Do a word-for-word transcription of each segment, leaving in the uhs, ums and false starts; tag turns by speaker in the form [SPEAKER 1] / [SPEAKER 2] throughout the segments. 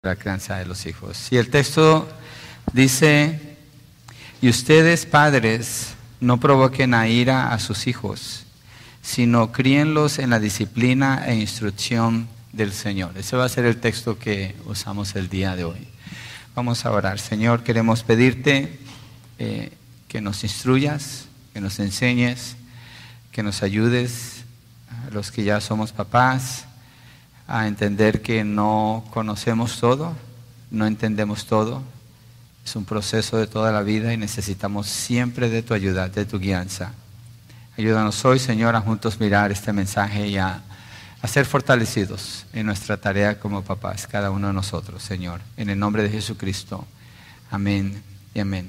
[SPEAKER 1] la crianza de los hijos. Y el texto dice: y ustedes, padres, no provoquen a ira a sus hijos, sino críenlos en la disciplina e instrucción del Señor. Ese va a ser el texto que usamos el día de hoy. Vamos a orar. Señor, queremos pedirte eh, que nos instruyas, que nos enseñes, que nos ayudes a los que ya somos papás a entender que no conocemos todo, no entendemos todo. Es un proceso de toda la vida y necesitamos siempre de tu ayuda, de tu guianza. Ayúdanos hoy, Señor, a juntos mirar este mensaje y a, a ser fortalecidos en nuestra tarea como papás, cada uno de nosotros, Señor. En el nombre de Jesucristo. Amén y amén.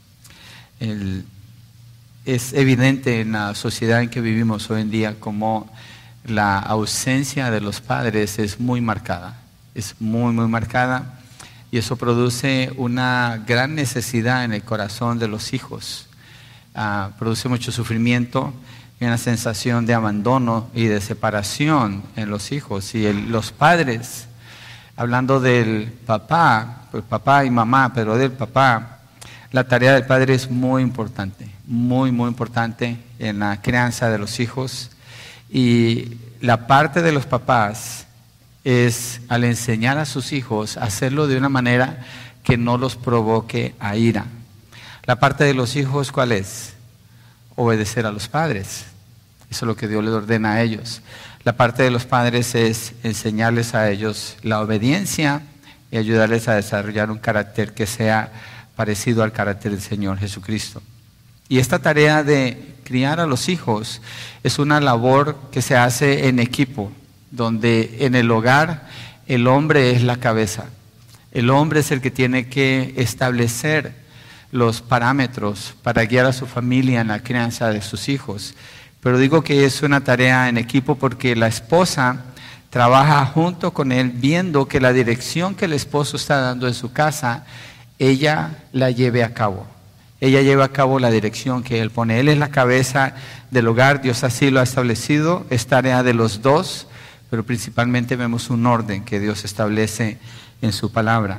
[SPEAKER 1] El, es evidente en la sociedad en que vivimos hoy en día como la ausencia de los padres es muy marcada. Es muy, muy marcada. Y eso produce una gran necesidad en el corazón de los hijos. Uh, produce mucho sufrimiento y una sensación de abandono y de separación en los hijos. Y el, los padres, hablando del papá, pues papá y mamá, pero del papá, la tarea del padre es muy importante, muy, muy importante en la crianza de los hijos. Y la parte de los papás es, al enseñar a sus hijos, hacerlo de una manera que no los provoque a ira. La parte de los hijos, ¿cuál es? Obedecer a los padres. Eso es lo que Dios les ordena a ellos. La parte de los padres es enseñarles a ellos la obediencia y ayudarles a desarrollar un carácter que sea parecido al carácter del Señor Jesucristo. Y esta tarea de criar a los hijos es una labor que se hace en equipo, donde en el hogar el hombre es la cabeza. El hombre es el que tiene que establecer los parámetros para guiar a su familia en la crianza de sus hijos. Pero digo que es una tarea en equipo porque la esposa trabaja junto con él, viendo que la dirección que el esposo está dando en su casa, ella la lleve a cabo. Ella lleva a cabo la dirección que él pone. Él es la cabeza del hogar, Dios así lo ha establecido, es tarea de los dos, pero principalmente vemos un orden que Dios establece en su palabra.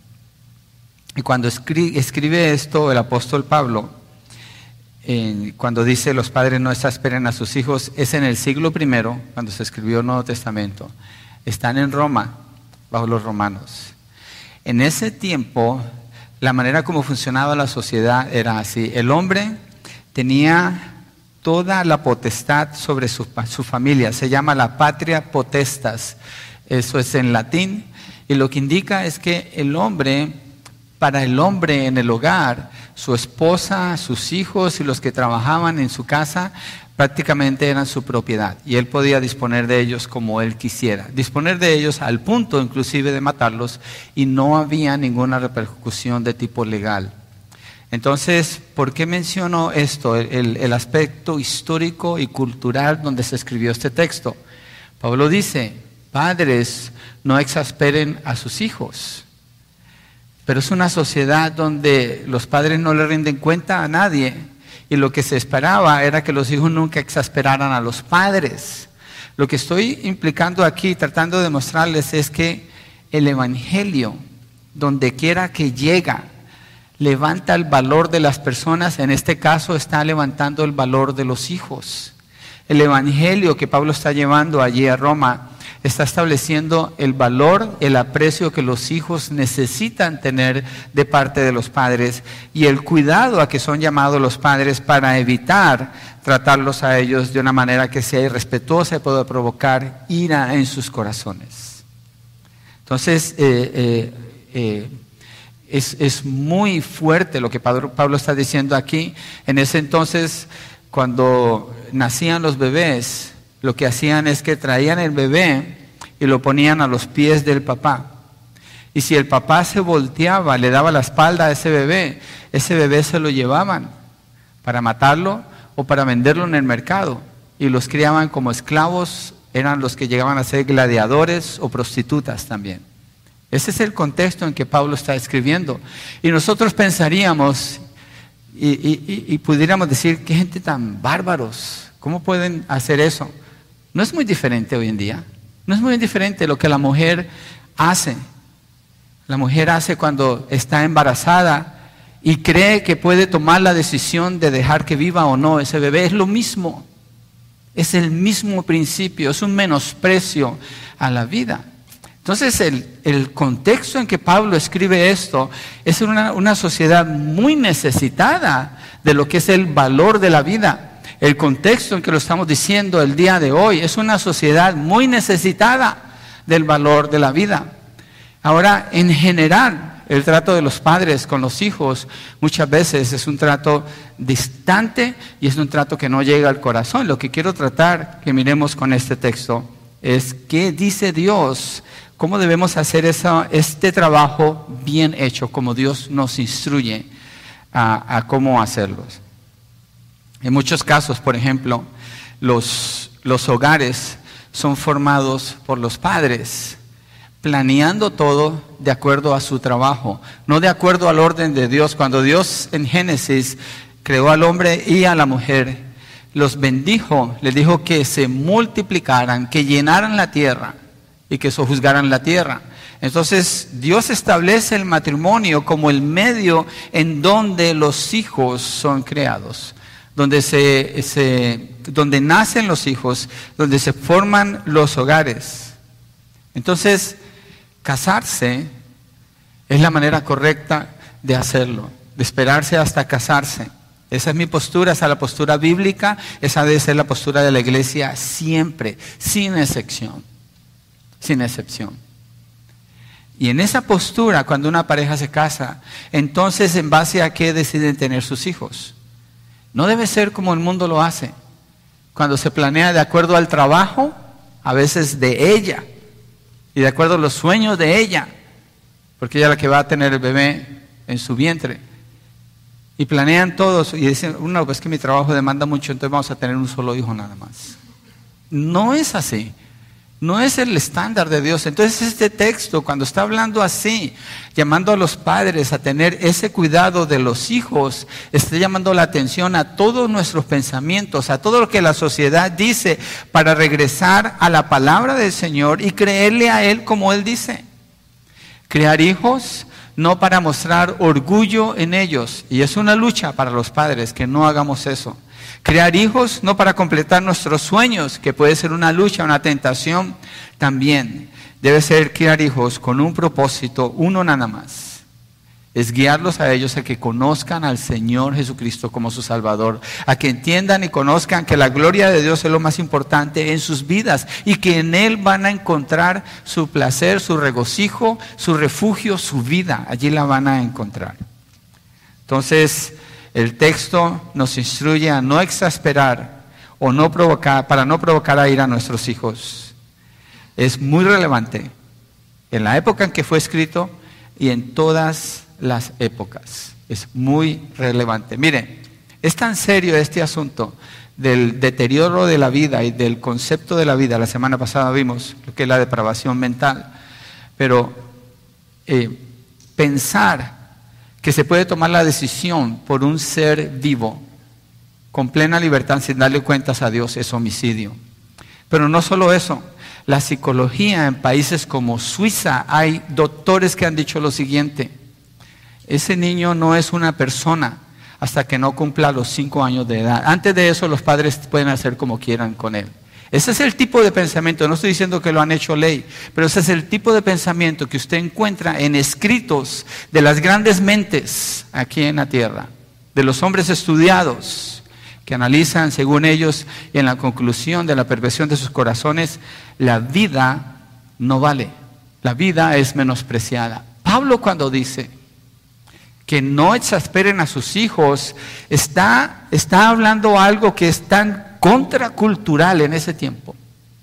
[SPEAKER 1] Y cuando escribe, escribe esto el apóstol Pablo, en, cuando dice los padres no exasperen a sus hijos, es en el siglo primero, cuando se escribió el Nuevo Testamento. Están en Roma, bajo los romanos. En ese tiempo, la manera como funcionaba la sociedad era así. El hombre tenía toda la potestad sobre su, su familia. Se llama la patria potestas. Eso es en latín. Y lo que indica es que el hombre, para el hombre en el hogar, su esposa, sus hijos y los que trabajaban en su casa, prácticamente eran su propiedad. Y él podía disponer de ellos como él quisiera. Disponer de ellos al punto inclusive de matarlos, y no había ninguna repercusión de tipo legal. Entonces, ¿por qué menciono esto? El, el aspecto histórico y cultural donde se escribió este texto. Pablo dice: padres, no exasperen a sus hijos. Pero es una sociedad donde los padres no le rinden cuenta a nadie, y lo que se esperaba era que los hijos nunca exasperaran a los padres. Lo que estoy implicando aquí, tratando de mostrarles, es que el evangelio, donde quiera que llega, levanta el valor de las personas. En este caso está levantando el valor de los hijos. El evangelio que Pablo está llevando allí a Roma está estableciendo el valor, el aprecio que los hijos necesitan tener de parte de los padres y el cuidado a que son llamados los padres para evitar tratarlos a ellos de una manera que sea irrespetuosa y pueda provocar ira en sus corazones. Entonces, eh, eh, eh, es, es muy fuerte lo que Pablo, Pablo está diciendo aquí. En ese entonces, cuando nacían los bebés, lo que hacían es que traían el bebé y lo ponían a los pies del papá. Y si el papá se volteaba, le daba la espalda a ese bebé, ese bebé se lo llevaban para matarlo o para venderlo en el mercado. Y los criaban como esclavos, eran los que llegaban a ser gladiadores o prostitutas también. Ese es el contexto en que Pablo está escribiendo. Y nosotros pensaríamos y, y, y, y pudiéramos decir: qué gente tan bárbaros, ¿cómo pueden hacer eso? No es muy diferente hoy en día. No es muy diferente lo que la mujer hace. la mujer hace cuando está embarazada y cree que puede tomar la decisión de dejar que viva o no ese bebé. Es lo mismo, es el mismo principio, es un menosprecio a la vida. Entonces el, el contexto en que Pablo escribe esto es una, una sociedad muy necesitada de lo que es el valor de la vida. El contexto en que lo estamos diciendo el día de hoy es una sociedad muy necesitada del valor de la vida. Ahora, en general, el trato de los padres con los hijos muchas veces es un trato distante y es un trato que no llega al corazón. Lo que quiero tratar que miremos con este texto es qué dice Dios, cómo debemos hacer esa, este trabajo bien hecho, como Dios nos instruye a, a cómo hacerlos. En muchos casos, por ejemplo, los, los hogares son formados por los padres, planeando todo de acuerdo a su trabajo, no de acuerdo al orden de Dios. Cuando Dios en Génesis creó al hombre y a la mujer, los bendijo, les dijo que se multiplicaran, que llenaran la tierra y que sojuzgaran la tierra. Entonces Dios establece el matrimonio como el medio en donde los hijos son creados, donde se, se, donde nacen los hijos, donde se forman los hogares. Entonces, casarse es la manera correcta de hacerlo, de esperarse hasta casarse. Esa es mi postura, esa es la postura bíblica, esa debe ser la postura de la iglesia siempre, sin excepción, sin excepción. Y en esa postura, cuando una pareja se casa, entonces en base a qué deciden tener sus hijos. No debe ser como el mundo lo hace, cuando se planea de acuerdo al trabajo, a veces de ella, y de acuerdo a los sueños de ella, porque ella es la que va a tener el bebé en su vientre. Y planean todos y dicen, no, pues que mi trabajo demanda mucho, entonces vamos a tener un solo hijo nada más. No es así. No es el estándar de Dios. Entonces este texto, cuando está hablando así, llamando a los padres a tener ese cuidado de los hijos, está llamando la atención a todos nuestros pensamientos, a todo lo que la sociedad dice, para regresar a la palabra del Señor y creerle a Él como Él dice. Crear hijos no para mostrar orgullo en ellos, y es una lucha para los padres que no hagamos eso. Crear hijos no para completar nuestros sueños, que puede ser una lucha, una tentación también. Debe ser criar hijos con un propósito, uno nada más. Es guiarlos a ellos a que conozcan al Señor Jesucristo como su Salvador, a que entiendan y conozcan que la gloria de Dios es lo más importante en sus vidas y que en Él van a encontrar su placer, su regocijo, su refugio, su vida. Allí la van a encontrar. Entonces, el texto nos instruye a no exasperar o no provocar, para no provocar a ira a nuestros hijos. Es muy relevante en la época en que fue escrito y en todas las épocas. Es muy relevante. Miren, es tan serio este asunto del deterioro de la vida y del concepto de la vida. La semana pasada vimos lo que es la depravación mental. Pero eh, pensar que se puede tomar la decisión por un ser vivo con plena libertad sin darle cuentas a Dios es homicidio. Pero no solo eso, la psicología en países como Suiza, hay doctores que han dicho lo siguiente: ese niño no es una persona hasta que no cumpla los cinco años de edad. Antes de eso los padres pueden hacer como quieran con él. Ese es el tipo de pensamiento, no estoy diciendo que lo han hecho ley, pero ese es el tipo de pensamiento que usted encuentra en escritos de las grandes mentes aquí en la tierra, de los hombres estudiados, que analizan según ellos y en la conclusión de la perversión de sus corazones, la vida no vale, la vida es menospreciada. Pablo cuando dice que no exasperen a sus hijos, está, está hablando algo que es tan contracultural en ese tiempo.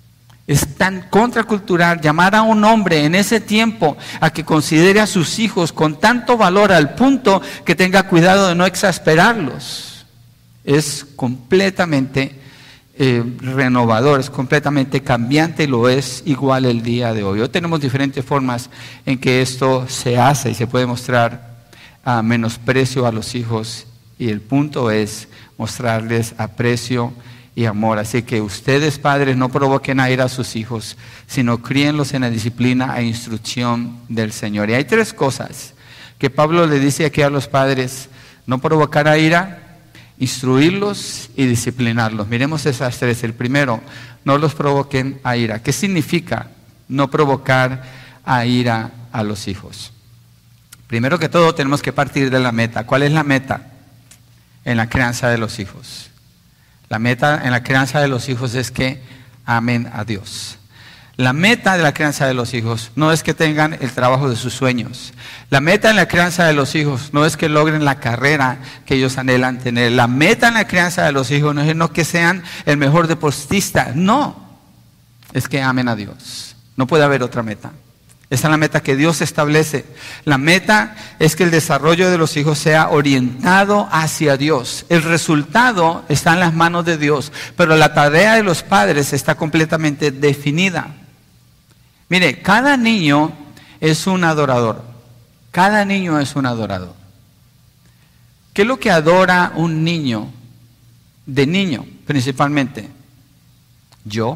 [SPEAKER 1] Es tan contracultural llamar a un hombre en ese tiempo a que considere a sus hijos con tanto valor al punto que tenga cuidado de no exasperarlos. Es completamente eh, renovador, es completamente cambiante y lo es igual el día de hoy. Hoy tenemos diferentes formas en que esto se hace y se puede mostrar a menosprecio a los hijos y el punto es mostrarles aprecio y amor. Así que ustedes, padres, no provoquen a ira a sus hijos, sino críenlos en la disciplina e instrucción del Señor. Y hay tres cosas que Pablo le dice aquí a los padres: no provocar a ira, instruirlos y disciplinarlos. Miremos esas tres. El primero, no los provoquen a ira. ¿Qué significa no provocar a ira a los hijos? Primero que todo tenemos que partir de la meta. ¿Cuál es la meta en la crianza de los hijos? La meta en la crianza de los hijos es que amen a Dios. La meta de la crianza de los hijos no es que tengan el trabajo de sus sueños. La meta en la crianza de los hijos no es que logren la carrera que ellos anhelan tener. La meta en la crianza de los hijos no es no que sean el mejor deportista. No, es que amen a Dios. No puede haber otra meta. Esa es la meta que Dios establece. La meta es que el desarrollo de los hijos sea orientado hacia Dios. El resultado está en las manos de Dios, pero la tarea de los padres está completamente definida. Mire, cada niño es un adorador. Cada niño es un adorador. ¿Qué es lo que adora un niño? De niño, principalmente. Yo.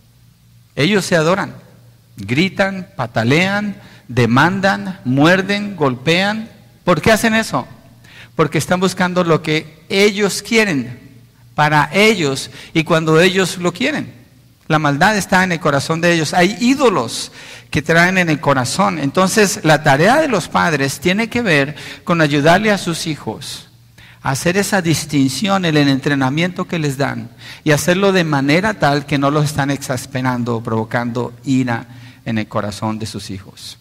[SPEAKER 1] Ellos se adoran. Gritan, patalean, demandan, muerden, golpean. ¿Por qué hacen eso? Porque están buscando lo que ellos quieren, para ellos y cuando ellos lo quieren. La maldad está en el corazón de ellos. Hay ídolos que traen en el corazón. Entonces, la tarea de los padres tiene que ver con ayudarle a sus hijos a hacer esa distinción en el entrenamiento que les dan y hacerlo de manera tal que no los están exasperando o provocando ira en el corazón de sus hijos.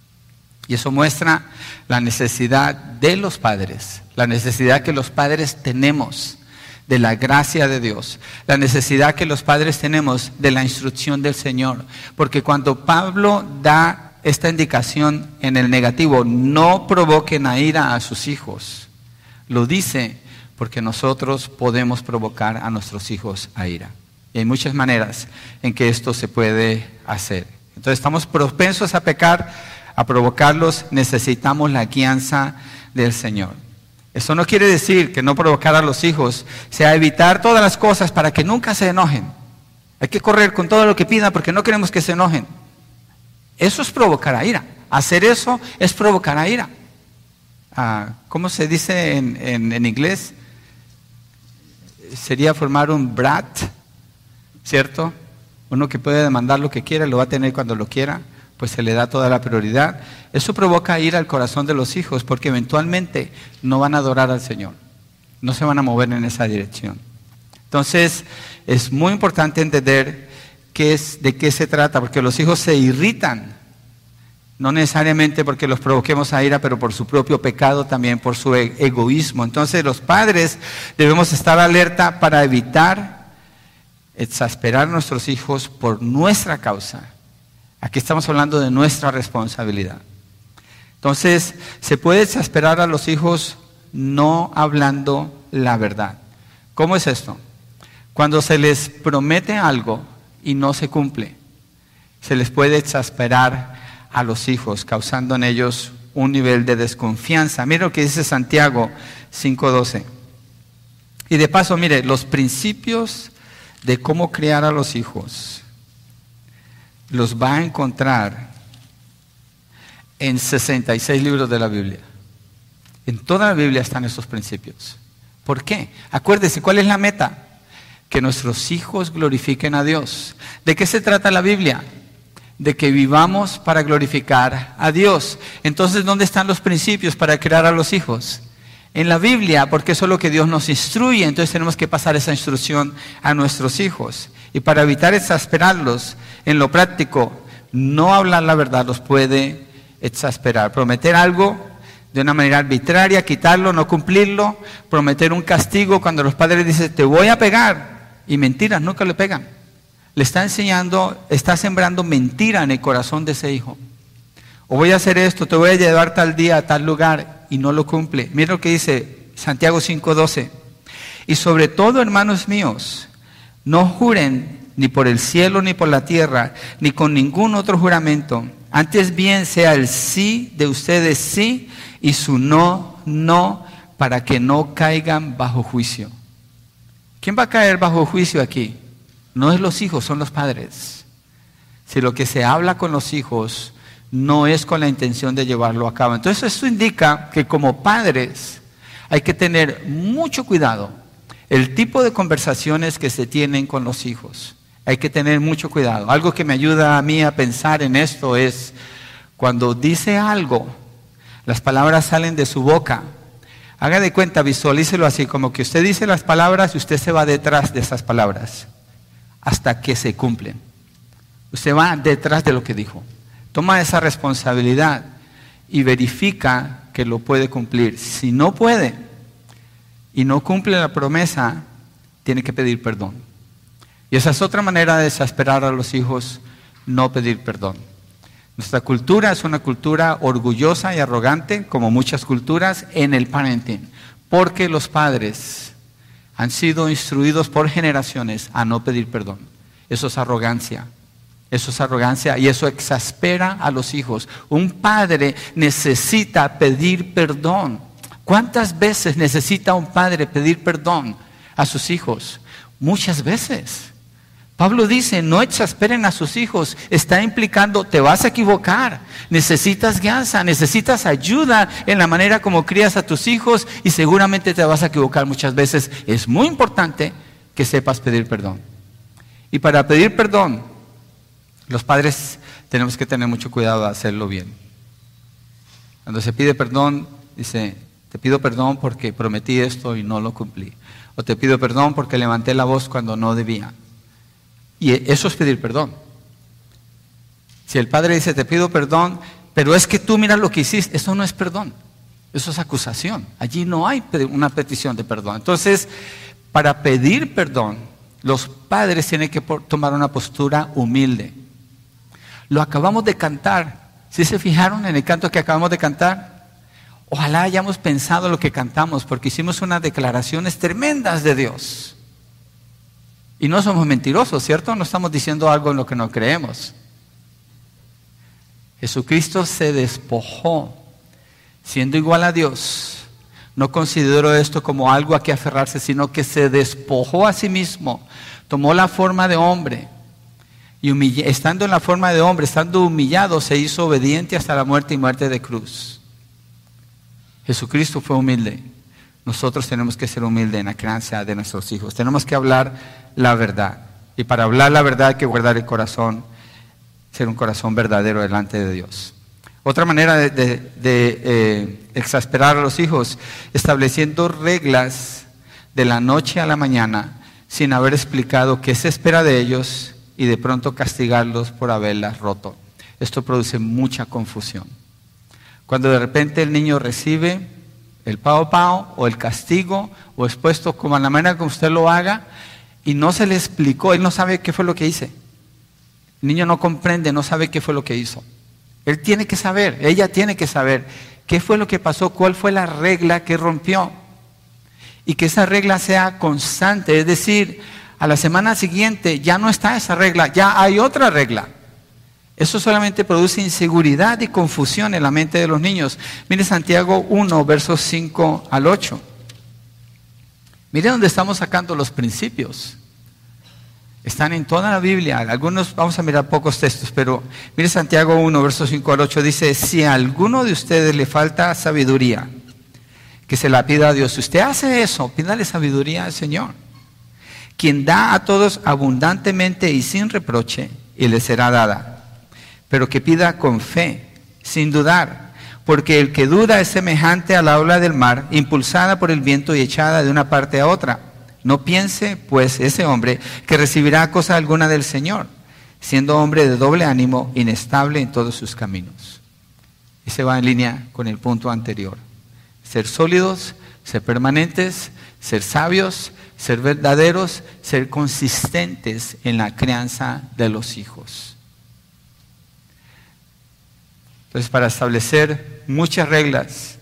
[SPEAKER 1] Y eso muestra la necesidad de los padres, la necesidad que los padres tenemos de la gracia de Dios, la necesidad que los padres tenemos de la instrucción del Señor. Porque cuando Pablo da esta indicación en el negativo, no provoquen a ira a sus hijos, lo dice porque nosotros podemos provocar a nuestros hijos a ira. Y hay muchas maneras en que esto se puede hacer. Entonces estamos propensos a pecar, a provocarlos, necesitamos la guianza del Señor. Eso no quiere decir que no provocar a los hijos sea evitar todas las cosas para que nunca se enojen. Hay que correr con todo lo que pidan porque no queremos que se enojen. Eso es provocar a ira. Hacer eso es provocar a ira. Ah, ¿cómo se dice en, en, en inglés? Sería formar un brat, ¿cierto? Uno que puede demandar lo que quiera, lo va a tener cuando lo quiera, pues se le da toda la prioridad. Eso provoca ira al corazón de los hijos porque eventualmente no van a adorar al Señor, no se van a mover en esa dirección. Entonces es muy importante entender qué es, de qué se trata, porque los hijos se irritan, no necesariamente porque los provoquemos a ira, pero por su propio pecado, también por su e- egoísmo. Entonces los padres debemos estar alerta para evitar exasperar a nuestros hijos por nuestra causa. Aquí estamos hablando de nuestra responsabilidad. Entonces, se puede exasperar a los hijos no hablando la verdad. ¿Cómo es esto? Cuando se les promete algo y no se cumple, se les puede exasperar a los hijos, causando en ellos un nivel de desconfianza. Mira lo que dice Santiago cinco doce. Y de paso, mire, los principios de cómo criar a los hijos los va a encontrar en sesenta y seis libros de la Biblia. En toda la Biblia están esos principios. ¿Por qué? Acuérdese, ¿cuál es la meta? Que nuestros hijos glorifiquen a Dios. ¿De qué se trata la Biblia? De que vivamos para glorificar a Dios. Entonces, ¿dónde están los principios para criar a los hijos? En la Biblia, porque eso es lo que Dios nos instruye. Entonces tenemos que pasar esa instrucción a nuestros hijos. Y para evitar exasperarlos, en lo práctico, no hablar la verdad los puede exasperar. Prometer algo de una manera arbitraria, quitarlo, no cumplirlo, prometer un castigo cuando los padres dicen, te voy a pegar, y mentiras, nunca le pegan. Le está enseñando, está sembrando mentira en el corazón de ese hijo. O voy a hacer esto, te voy a llevar tal día a tal lugar, y no lo cumple. Mira lo que dice Santiago cinco doce. Y sobre todo, hermanos míos, no juren ni por el cielo ni por la tierra, ni con ningún otro juramento. Antes bien sea el sí de ustedes sí, y su no, no, para que no caigan bajo juicio. ¿Quién va a caer bajo juicio aquí? No es los hijos, son los padres. Si lo que se habla con los hijos no es con la intención de llevarlo a cabo. Entonces esto indica que como padres hay que tener mucho cuidado. El tipo de conversaciones que se tienen con los hijos. Hay que tener mucho cuidado. Algo que me ayuda a mí a pensar en esto es cuando dice algo, las palabras salen de su boca. Haga de cuenta, visualícelo así, como que usted dice las palabras y usted se va detrás de esas palabras hasta que se cumplen. Usted va detrás de lo que dijo. Toma esa responsabilidad y verifica que lo puede cumplir. Si no puede y no cumple la promesa, tiene que pedir perdón. Y esa es otra manera de desesperar a los hijos, no pedir perdón. Nuestra cultura es una cultura orgullosa y arrogante, como muchas culturas, en el parenting, porque los padres han sido instruidos por generaciones a no pedir perdón. Eso es arrogancia. Eso es arrogancia y eso exaspera a los hijos. Un padre necesita pedir perdón. ¿Cuántas veces necesita un padre pedir perdón a sus hijos? Muchas veces. Pablo dice, no exasperen a sus hijos. Está implicando, te vas a equivocar. Necesitas guianza, necesitas ayuda en la manera como crías a tus hijos y seguramente te vas a equivocar muchas veces. Es muy importante que sepas pedir perdón. Y para pedir perdón, los padres tenemos que tener mucho cuidado de hacerlo bien. Cuando se pide perdón, dice, te pido perdón porque prometí esto y no lo cumplí. O te pido perdón porque levanté la voz cuando no debía. Y eso es pedir perdón. Si el padre dice, te pido perdón, pero es que tú mira lo que hiciste, eso no es perdón. Eso es acusación. Allí no hay una petición de perdón. Entonces, para pedir perdón, los padres tienen que tomar una postura humilde. Lo acabamos de cantar. ¿Sí se fijaron en el canto que acabamos de cantar? Ojalá hayamos pensado lo que cantamos, porque hicimos unas declaraciones tremendas de Dios. Y no somos mentirosos, ¿cierto? No estamos diciendo algo en lo que no creemos. Jesucristo se despojó, siendo igual a Dios. No consideró esto como algo a que aferrarse, sino que se despojó a sí mismo. Tomó la forma de hombre. Y humilla, estando en la forma de hombre, estando humillado, se hizo obediente hasta la muerte y muerte de cruz. Jesucristo fue humilde. Nosotros tenemos que ser humildes en la crianza de nuestros hijos. Tenemos que hablar la verdad. Y para hablar la verdad hay que guardar el corazón, ser un corazón verdadero delante de Dios. Otra manera de, de, de eh, exasperar a los hijos, estableciendo reglas de la noche a la mañana sin haber explicado qué se espera de ellos y de pronto castigarlos por haberlas roto. Esto produce mucha confusión. Cuando de repente el niño recibe el pao pao o el castigo o expuesto como a la manera que usted lo haga y no se le explicó, él no sabe qué fue lo que hice. El niño no comprende, no sabe qué fue lo que hizo. Él tiene que saber, ella tiene que saber qué fue lo que pasó, cuál fue la regla que rompió. Y que esa regla sea constante, es decir, a la semana siguiente ya no está esa regla, ya hay otra regla. Eso solamente produce inseguridad y confusión en la mente de los niños. Mire Santiago uno, versos cinco al ocho. Mire dónde estamos sacando los principios. Están en toda la Biblia. Algunos, vamos a mirar pocos textos, pero mire Santiago uno, versos cinco al ocho. Dice, si a alguno de ustedes le falta sabiduría, que se la pida a Dios. Si usted hace eso, pídale sabiduría al Señor, quien da a todos abundantemente y sin reproche, y le será dada. Pero que pida con fe, sin dudar, porque el que duda es semejante a la ola del mar, impulsada por el viento y echada de una parte a otra. No piense, pues, ese hombre que recibirá cosa alguna del Señor, siendo hombre de doble ánimo, inestable en todos sus caminos. Y se va en línea con el punto anterior. Ser sólidos, ser permanentes, ser sabios, ser verdaderos, ser consistentes en la crianza de los hijos. Entonces, para establecer muchas reglas,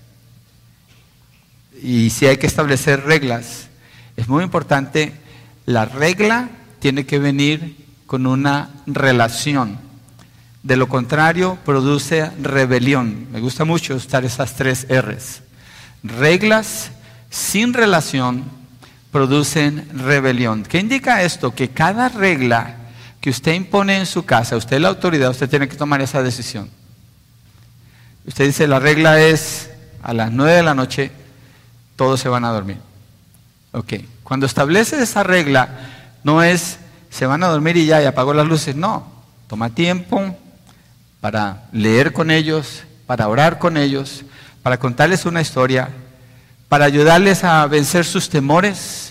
[SPEAKER 1] y si hay que establecer reglas, es muy importante, la regla tiene que venir con una relación. De lo contrario, produce rebelión. Me gusta mucho usar esas tres R's. Reglas sin relación producen rebelión. ¿Qué indica esto? Que cada regla que usted impone en su casa, usted es la autoridad, usted tiene que tomar esa decisión. Usted dice, la regla es a las nueve de la noche, todos se van a dormir. Ok, cuando establece esa regla, no es, se van a dormir y ya, y apagó las luces, no. Toma tiempo para leer con ellos, para orar con ellos, para contarles una historia, para ayudarles a vencer sus temores.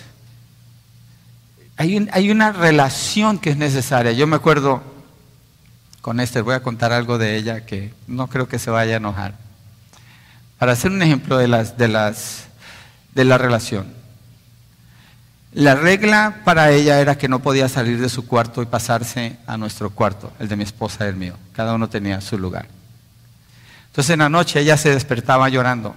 [SPEAKER 1] Hay, un, hay una relación que es necesaria. Yo me acuerdo con Esther, voy a contar algo de ella que no creo que se vaya a enojar. Para hacer un ejemplo de, las, de, las, de la relación. La regla para ella era que no podía salir de su cuarto y pasarse a nuestro cuarto, el de mi esposa y el mío. Cada uno tenía su lugar. Entonces en la noche ella se despertaba llorando.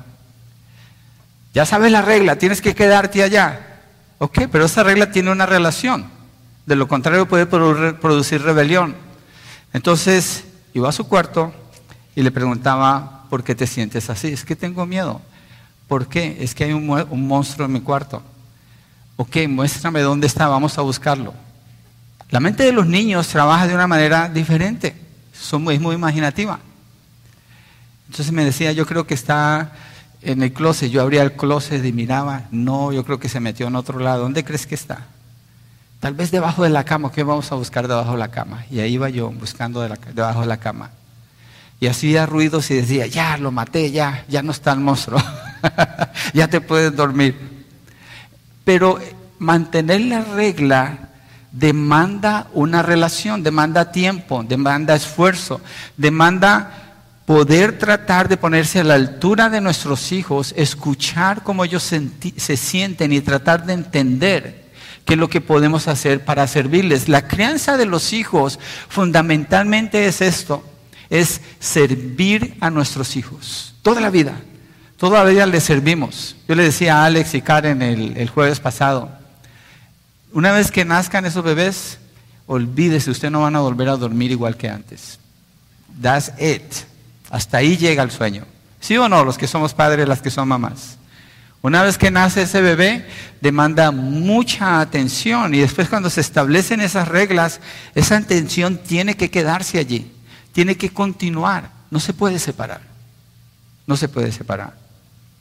[SPEAKER 1] Ya sabes la regla, tienes que quedarte allá. Ok, pero esa regla tiene una relación. De lo contrario puede producir rebelión. Entonces iba a su cuarto y le preguntaba, ¿por qué te sientes así? Es que tengo miedo. ¿Por qué? Es que hay un, un monstruo en mi cuarto. Ok, muéstrame dónde está, vamos a buscarlo. La mente de los niños trabaja de una manera diferente. Son muy, es muy imaginativa. Entonces me decía, yo creo que está en el closet. Yo abría el closet y miraba. No, yo creo que se metió en otro lado. ¿Dónde crees que está? Tal vez debajo de la cama. ¿Qué vamos a buscar debajo de la cama? Y ahí iba yo buscando de la, debajo de la cama. Y hacía ruidos y decía, ya lo maté, ya, ya no está el monstruo. Ya te puedes dormir. Pero mantener la regla demanda una relación, demanda tiempo, demanda esfuerzo, demanda poder tratar de ponerse a la altura de nuestros hijos, escuchar cómo ellos se sienten y tratar de entender qué es lo que podemos hacer para servirles. La crianza de los hijos fundamentalmente es esto, es servir a nuestros hijos, toda la vida. Toda la vida les servimos. Yo le decía a Alex y Karen el, el jueves pasado, una vez que nazcan esos bebés, olvídese, ustedes no van a volver a dormir igual que antes. That's it. Hasta ahí llega el sueño. ¿Sí o no? Los que somos padres, las que son mamás. Una vez que nace ese bebé, demanda mucha atención y después cuando se establecen esas reglas, esa atención tiene que quedarse allí, tiene que continuar, no se puede separar. No se puede separar.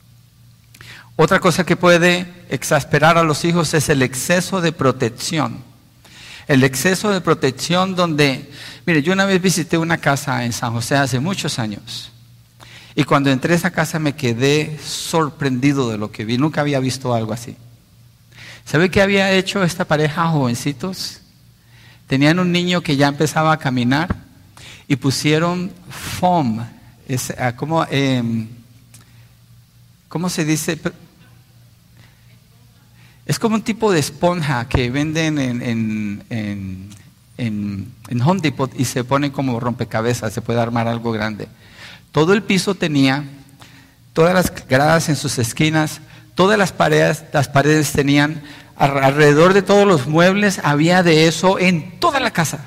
[SPEAKER 1] Otra cosa que puede exasperar a los hijos es el exceso de protección. El exceso de protección donde, mire, yo una vez visité una casa en San José hace muchos años. Y cuando entré a esa casa me quedé sorprendido de lo que vi. Nunca había visto algo así. ¿Sabe qué había hecho esta pareja jovencitos? Tenían un niño que ya empezaba a caminar y pusieron foam. Es, ¿cómo, eh, ¿Cómo se dice? Es como un tipo de esponja que venden en, en, en, en, en Home Depot y se pone como rompecabezas, se puede armar algo grande. Todo el piso tenía, todas las gradas en sus esquinas, todas las paredes, las paredes tenían, alrededor de todos los muebles había de eso en toda la casa.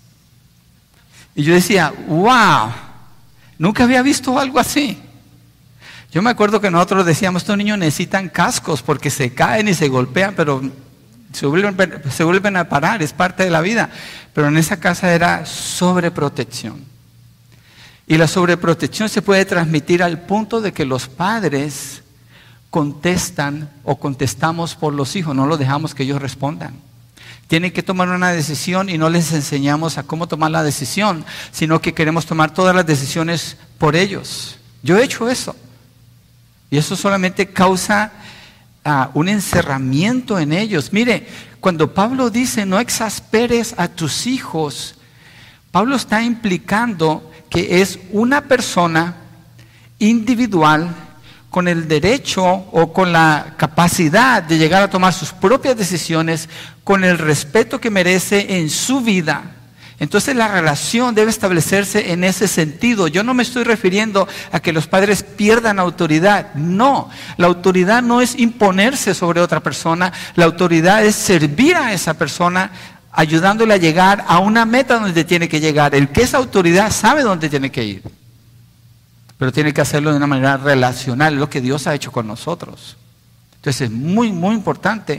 [SPEAKER 1] Y yo decía, wow, nunca había visto algo así. Yo me acuerdo que nosotros decíamos, estos niños necesitan cascos porque se caen y se golpean, pero se vuelven, se vuelven a parar, es parte de la vida. Pero en esa casa era sobreprotección. Y la sobreprotección se puede transmitir al punto de que los padres contestan o contestamos por los hijos, no los dejamos que ellos respondan. Tienen que tomar una decisión y no les enseñamos a cómo tomar la decisión, sino que queremos tomar todas las decisiones por ellos. Yo he hecho eso. Y eso solamente causa uh, un encerramiento en ellos. Mire, cuando Pablo dice no exasperes a tus hijos, Pablo está implicando que es una persona individual con el derecho o con la capacidad de llegar a tomar sus propias decisiones, con el respeto que merece en su vida. Entonces la relación debe establecerse en ese sentido. Yo no me estoy refiriendo a que los padres pierdan autoridad. No, la autoridad no es imponerse sobre otra persona. La autoridad es servir a esa persona, ayudándole a llegar a una meta donde tiene que llegar. El que es autoridad sabe dónde tiene que ir. Pero tiene que hacerlo de una manera relacional, lo que Dios ha hecho con nosotros. Entonces es muy, muy importante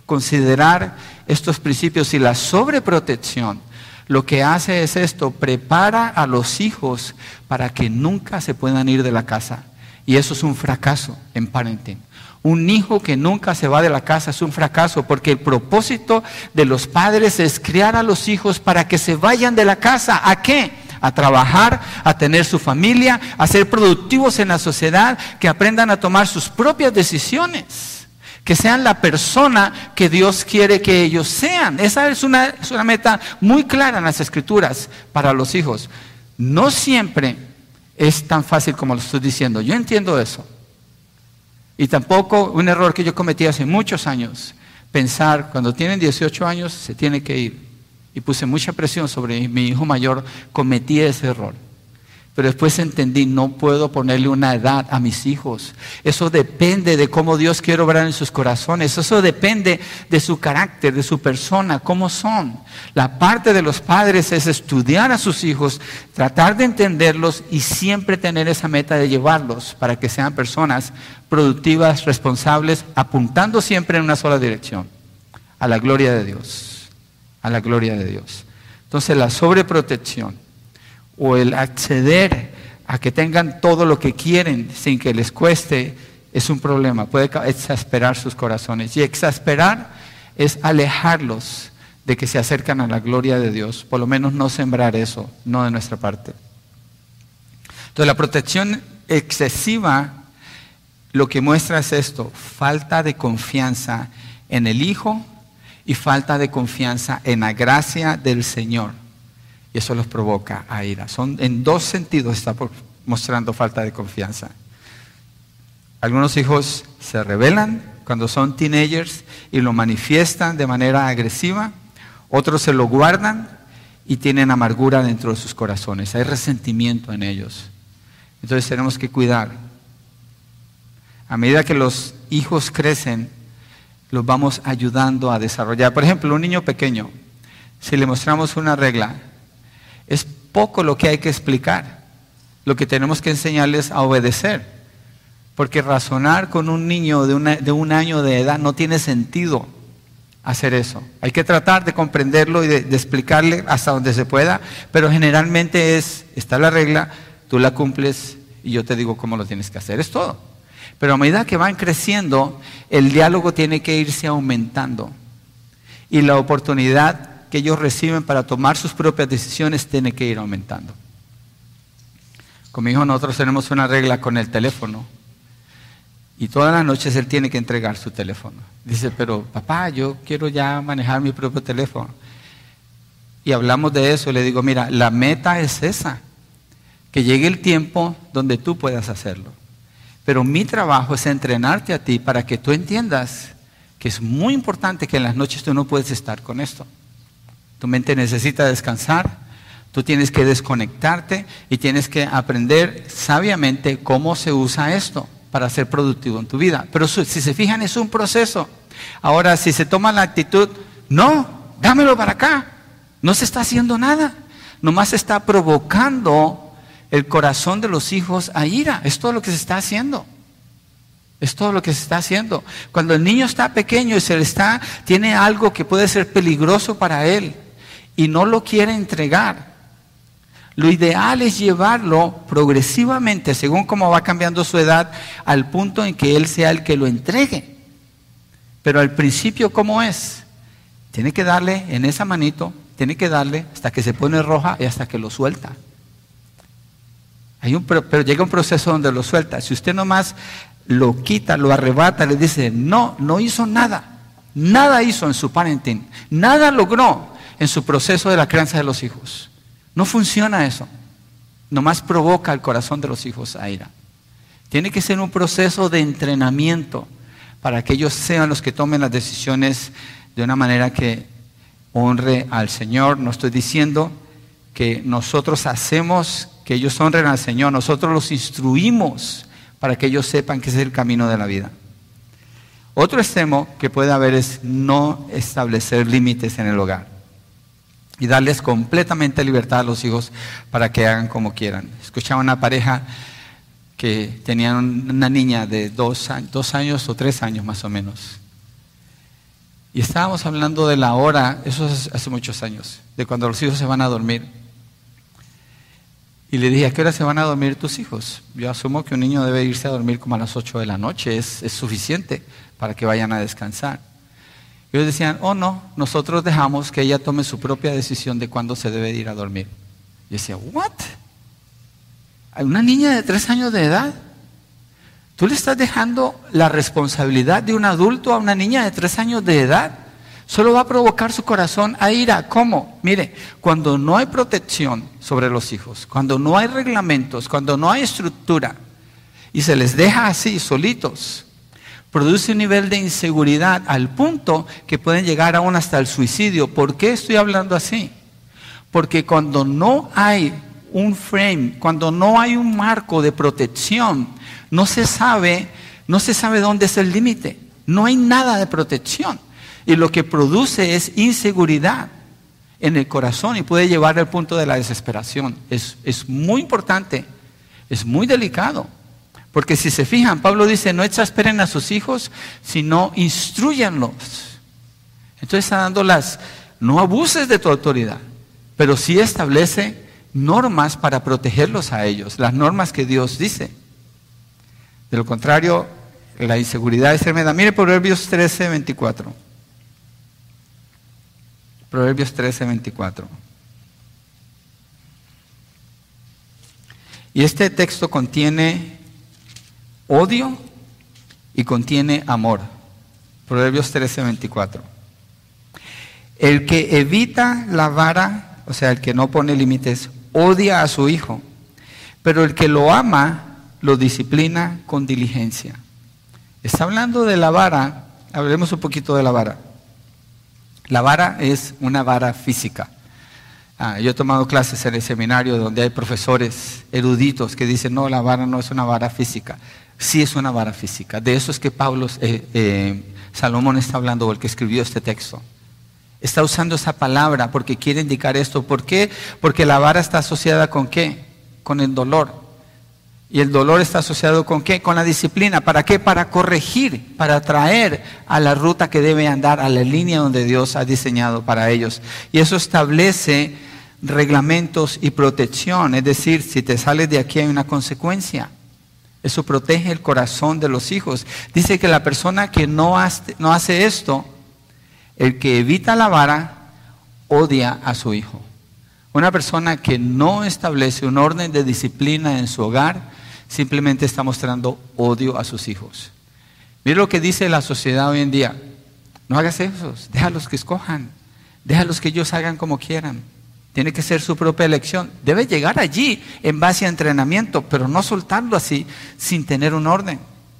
[SPEAKER 1] Considerar estos principios y la sobreprotección, lo que hace es esto, prepara a los hijos para que nunca se puedan ir de la casa. Y eso es un fracaso en parenting. Un hijo que nunca se va de la casa es un fracaso, porque el propósito de los padres es criar a los hijos para que se vayan de la casa. ¿A qué? A trabajar, a tener su familia, a ser productivos en la sociedad, que aprendan a tomar sus propias decisiones, que sean la persona que Dios quiere que ellos sean. Esa es una, es una meta muy clara en las Escrituras para los hijos. No siempre es tan fácil como lo estoy diciendo. Yo entiendo eso. Y tampoco un error que yo cometí hace muchos años, pensar cuando tienen dieciocho años se tiene que ir. Y puse mucha presión sobre mi hijo mayor, cometí ese error. Pero después entendí, no puedo ponerle una edad a mis hijos. Eso depende de cómo Dios quiere obrar en sus corazones. Eso depende de su carácter, de su persona, cómo son. La parte de los padres es estudiar a sus hijos, tratar de entenderlos y siempre tener esa meta de llevarlos para que sean personas productivas, responsables, apuntando siempre en una sola dirección, a la gloria de Dios, a la gloria de Dios. Entonces la sobreprotección o el acceder a que tengan todo lo que quieren sin que les cueste es un problema, puede exasperar sus corazones. Y exasperar es alejarlos de que se acercan a la gloria de Dios, por lo menos no sembrar eso, no de nuestra parte. Entonces la protección excesiva lo que muestra es esto, falta de confianza en el Hijo y falta de confianza en la gracia del Señor. Y eso los provoca a ira. Son, en dos sentidos está mostrando falta de confianza. Algunos hijos se rebelan cuando son teenagers y lo manifiestan de manera agresiva. Otros se lo guardan y tienen amargura dentro de sus corazones. Hay resentimiento en ellos. Entonces tenemos que cuidar. A medida que los hijos crecen, los vamos ayudando a desarrollar. Por ejemplo, un niño pequeño, si le mostramos una regla, es poco lo que hay que explicar. Lo que tenemos que enseñarles a obedecer. Porque razonar con un niño de, una, de un año de edad no tiene sentido hacer eso. Hay que tratar de comprenderlo y de, de explicarle hasta donde se pueda, pero generalmente es, está la regla, tú la cumples y yo te digo cómo lo tienes que hacer. Es todo. Pero a medida que van creciendo, el diálogo tiene que irse aumentando. Y la oportunidad que ellos reciben para tomar sus propias decisiones tiene que ir aumentando. Con mi hijo nosotros tenemos una regla con el teléfono. Y todas las noches él tiene que entregar su teléfono. Dice, pero papá, yo quiero ya manejar mi propio teléfono. Y hablamos de eso y le digo, mira, la meta es esa. Que llegue el tiempo donde tú puedas hacerlo. Pero mi trabajo es entrenarte a ti para que tú entiendas que es muy importante que en las noches tú no puedes estar con esto. Tu mente necesita descansar, tú tienes que desconectarte y tienes que aprender sabiamente cómo se usa esto para ser productivo en tu vida. Pero si se fijan, es un proceso. Ahora, si se toma la actitud, no, dámelo para acá, no se está haciendo nada. Nomás se está provocando el corazón de los hijos a ira. Es todo lo que se está haciendo. Es todo lo que se está haciendo. Cuando el niño está pequeño y se le está, tiene algo que puede ser peligroso para él y no lo quiere entregar, lo ideal es llevarlo progresivamente, según cómo va cambiando su edad, al punto en que él sea el que lo entregue. Pero al principio, ¿cómo es? Tiene que darle en esa manito, tiene que darle hasta que se pone roja y hasta que lo suelta. Hay un, pero llega un proceso donde lo suelta. Si usted nomás lo quita, lo arrebata, le dice, no, no hizo nada. Nada hizo en su parenting. Nada logró en su proceso de la crianza de los hijos. No funciona eso. Nomás provoca el corazón de los hijos a ira. Tiene que ser un proceso de entrenamiento para que ellos sean los que tomen las decisiones de una manera que honre al Señor. No estoy diciendo que nosotros hacemos que ellos honren al Señor. Nosotros los instruimos para que ellos sepan que ese es el camino de la vida. Otro extremo que puede haber es no establecer límites en el hogar y darles completamente libertad a los hijos para que hagan como quieran. Escuchaba una pareja que tenían una niña de dos, dos años o tres años más o menos. Y estábamos hablando de la hora, eso es hace muchos años, de cuando los hijos se van a dormir. Y le dije, ¿a qué hora se van a dormir tus hijos? Yo asumo que un niño debe irse a dormir como a las ocho de la noche, es, es suficiente para que vayan a descansar. Y ellos decían, oh no, nosotros dejamos que ella tome su propia decisión de cuándo se debe ir a dormir. Y decía, ¿what? ¿A una niña de tres años de edad? ¿Tú le estás dejando la responsabilidad de un adulto a una niña de tres años de edad? Solo va a provocar su corazón a ira. ¿Cómo? Mire, cuando no hay protección sobre los hijos, cuando no hay reglamentos, cuando no hay estructura y se les deja así, solitos, produce un nivel de inseguridad al punto que pueden llegar aún hasta el suicidio. ¿Por qué estoy hablando así? Porque cuando no hay un frame, cuando no hay un marco de protección, no se sabe, no se sabe dónde es el límite. No hay nada de protección. Y lo que produce es inseguridad en el corazón y puede llevar al punto de la desesperación. Es, es muy importante, es muy delicado. Porque si se fijan, Pablo dice, no exasperen a sus hijos, sino instruyanlos. Entonces está dando las, no abuses de tu autoridad, pero sí establece normas para protegerlos a ellos, las normas que Dios dice. De lo contrario, la inseguridad es tremenda. Mire Proverbios trece, veinticuatro. Proverbios trece, veinticuatro. Y este texto contiene odio y contiene amor. Proverbios trece, veinticuatro. El que evita la vara, o sea, el que no pone límites, odia a su hijo, pero el que lo ama, lo disciplina con diligencia. Está hablando de la vara, hablemos un poquito de la vara. La vara es una vara física. Ah, yo he tomado clases en el seminario donde hay profesores eruditos que dicen, no, la vara no es una vara física. Sí es una vara física. De eso es que Pablo, eh, eh, Salomón está hablando, o el que escribió este texto. Está usando esa palabra porque quiere indicar esto. ¿Por qué? Porque la vara está asociada con ¿qué? Con el dolor. Y el dolor está asociado con ¿qué? Con la disciplina. ¿Para qué? Para corregir, para traer a la ruta que debe andar, a la línea donde Dios ha diseñado para ellos. Y eso establece reglamentos y protección. Es decir, si te sales de aquí hay una consecuencia. Eso protege el corazón de los hijos. Dice que la persona que no hace, no hace esto, el que evita la vara, odia a su hijo. Una persona que no establece un orden de disciplina en su hogar, simplemente está mostrando odio a sus hijos. Mira lo que dice la sociedad hoy en día. No hagas eso, déjalos que escojan, déjalos que ellos hagan como quieran. Tiene que ser su propia elección. Debe llegar allí en base a entrenamiento, pero no soltarlo así sin tener un orden.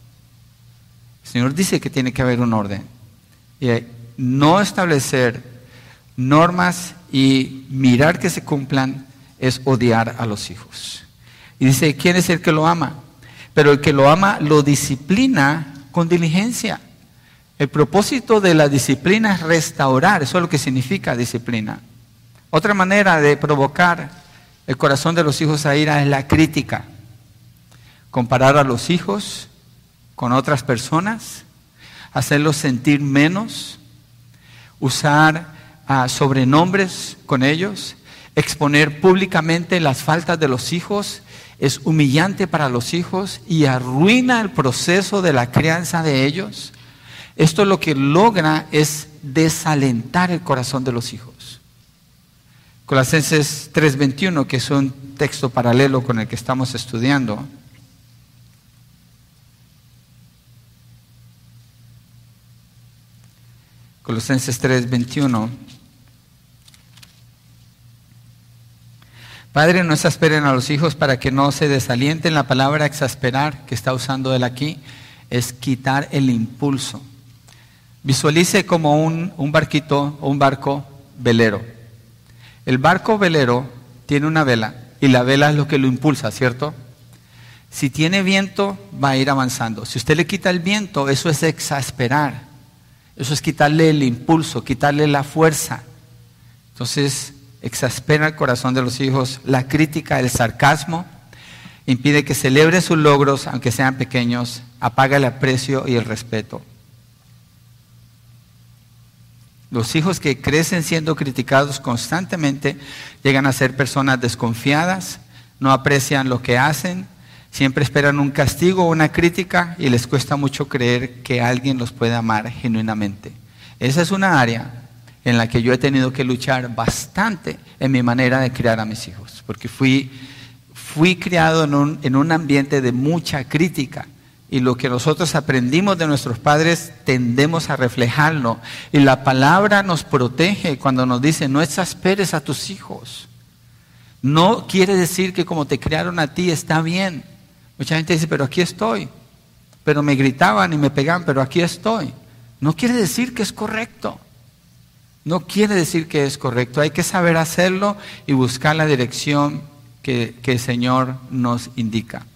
[SPEAKER 1] El Señor dice que tiene que haber un orden. Y no establecer normas y mirar que se cumplan es odiar a los hijos. Y dice, ¿quién es el que lo ama? Pero el que lo ama lo disciplina con diligencia. El propósito de la disciplina es restaurar, eso es lo que significa disciplina. Otra manera de provocar el corazón de los hijos a ira es la crítica. Comparar a los hijos con otras personas, hacerlos sentir menos, usar uh, sobrenombres con ellos, exponer públicamente las faltas de los hijos, es humillante para los hijos y arruina el proceso de la crianza de ellos. Esto lo que logra es desalentar el corazón de los hijos. Colosenses tres veintiuno, que es un texto paralelo con el que estamos estudiando. Colosenses tres veintiuno. Padre, no exasperen a los hijos para que no se desalienten. La palabra exasperar que está usando él aquí es quitar el impulso. Visualice como un, un barquito o un barco velero. El barco velero tiene una vela y la vela es lo que lo impulsa, ¿cierto? Si tiene viento, va a ir avanzando. Si usted le quita el viento, eso es exasperar. Eso es quitarle el impulso, quitarle la fuerza. Entonces, exaspera el corazón de los hijos. La crítica, el sarcasmo, impide que celebren sus logros, aunque sean pequeños. Apaga el aprecio y el respeto. Los hijos que crecen siendo criticados constantemente llegan a ser personas desconfiadas, no aprecian lo que hacen, siempre esperan un castigo o una crítica y les cuesta mucho creer que alguien los puede amar genuinamente. Esa es una área en la que yo he tenido que luchar bastante en mi manera de criar a mis hijos, porque fui, fui criado en un, en un ambiente de mucha crítica. Y lo que nosotros aprendimos de nuestros padres tendemos a reflejarlo. Y la palabra nos protege cuando nos dice, no exasperes a tus hijos. No quiere decir que como te criaron a ti está bien. Mucha gente dice, pero aquí estoy. Pero me gritaban y me pegaban, pero aquí estoy. No quiere decir que es correcto. No quiere decir que es correcto. Hay que saber hacerlo y buscar la dirección que, que el Señor nos indica.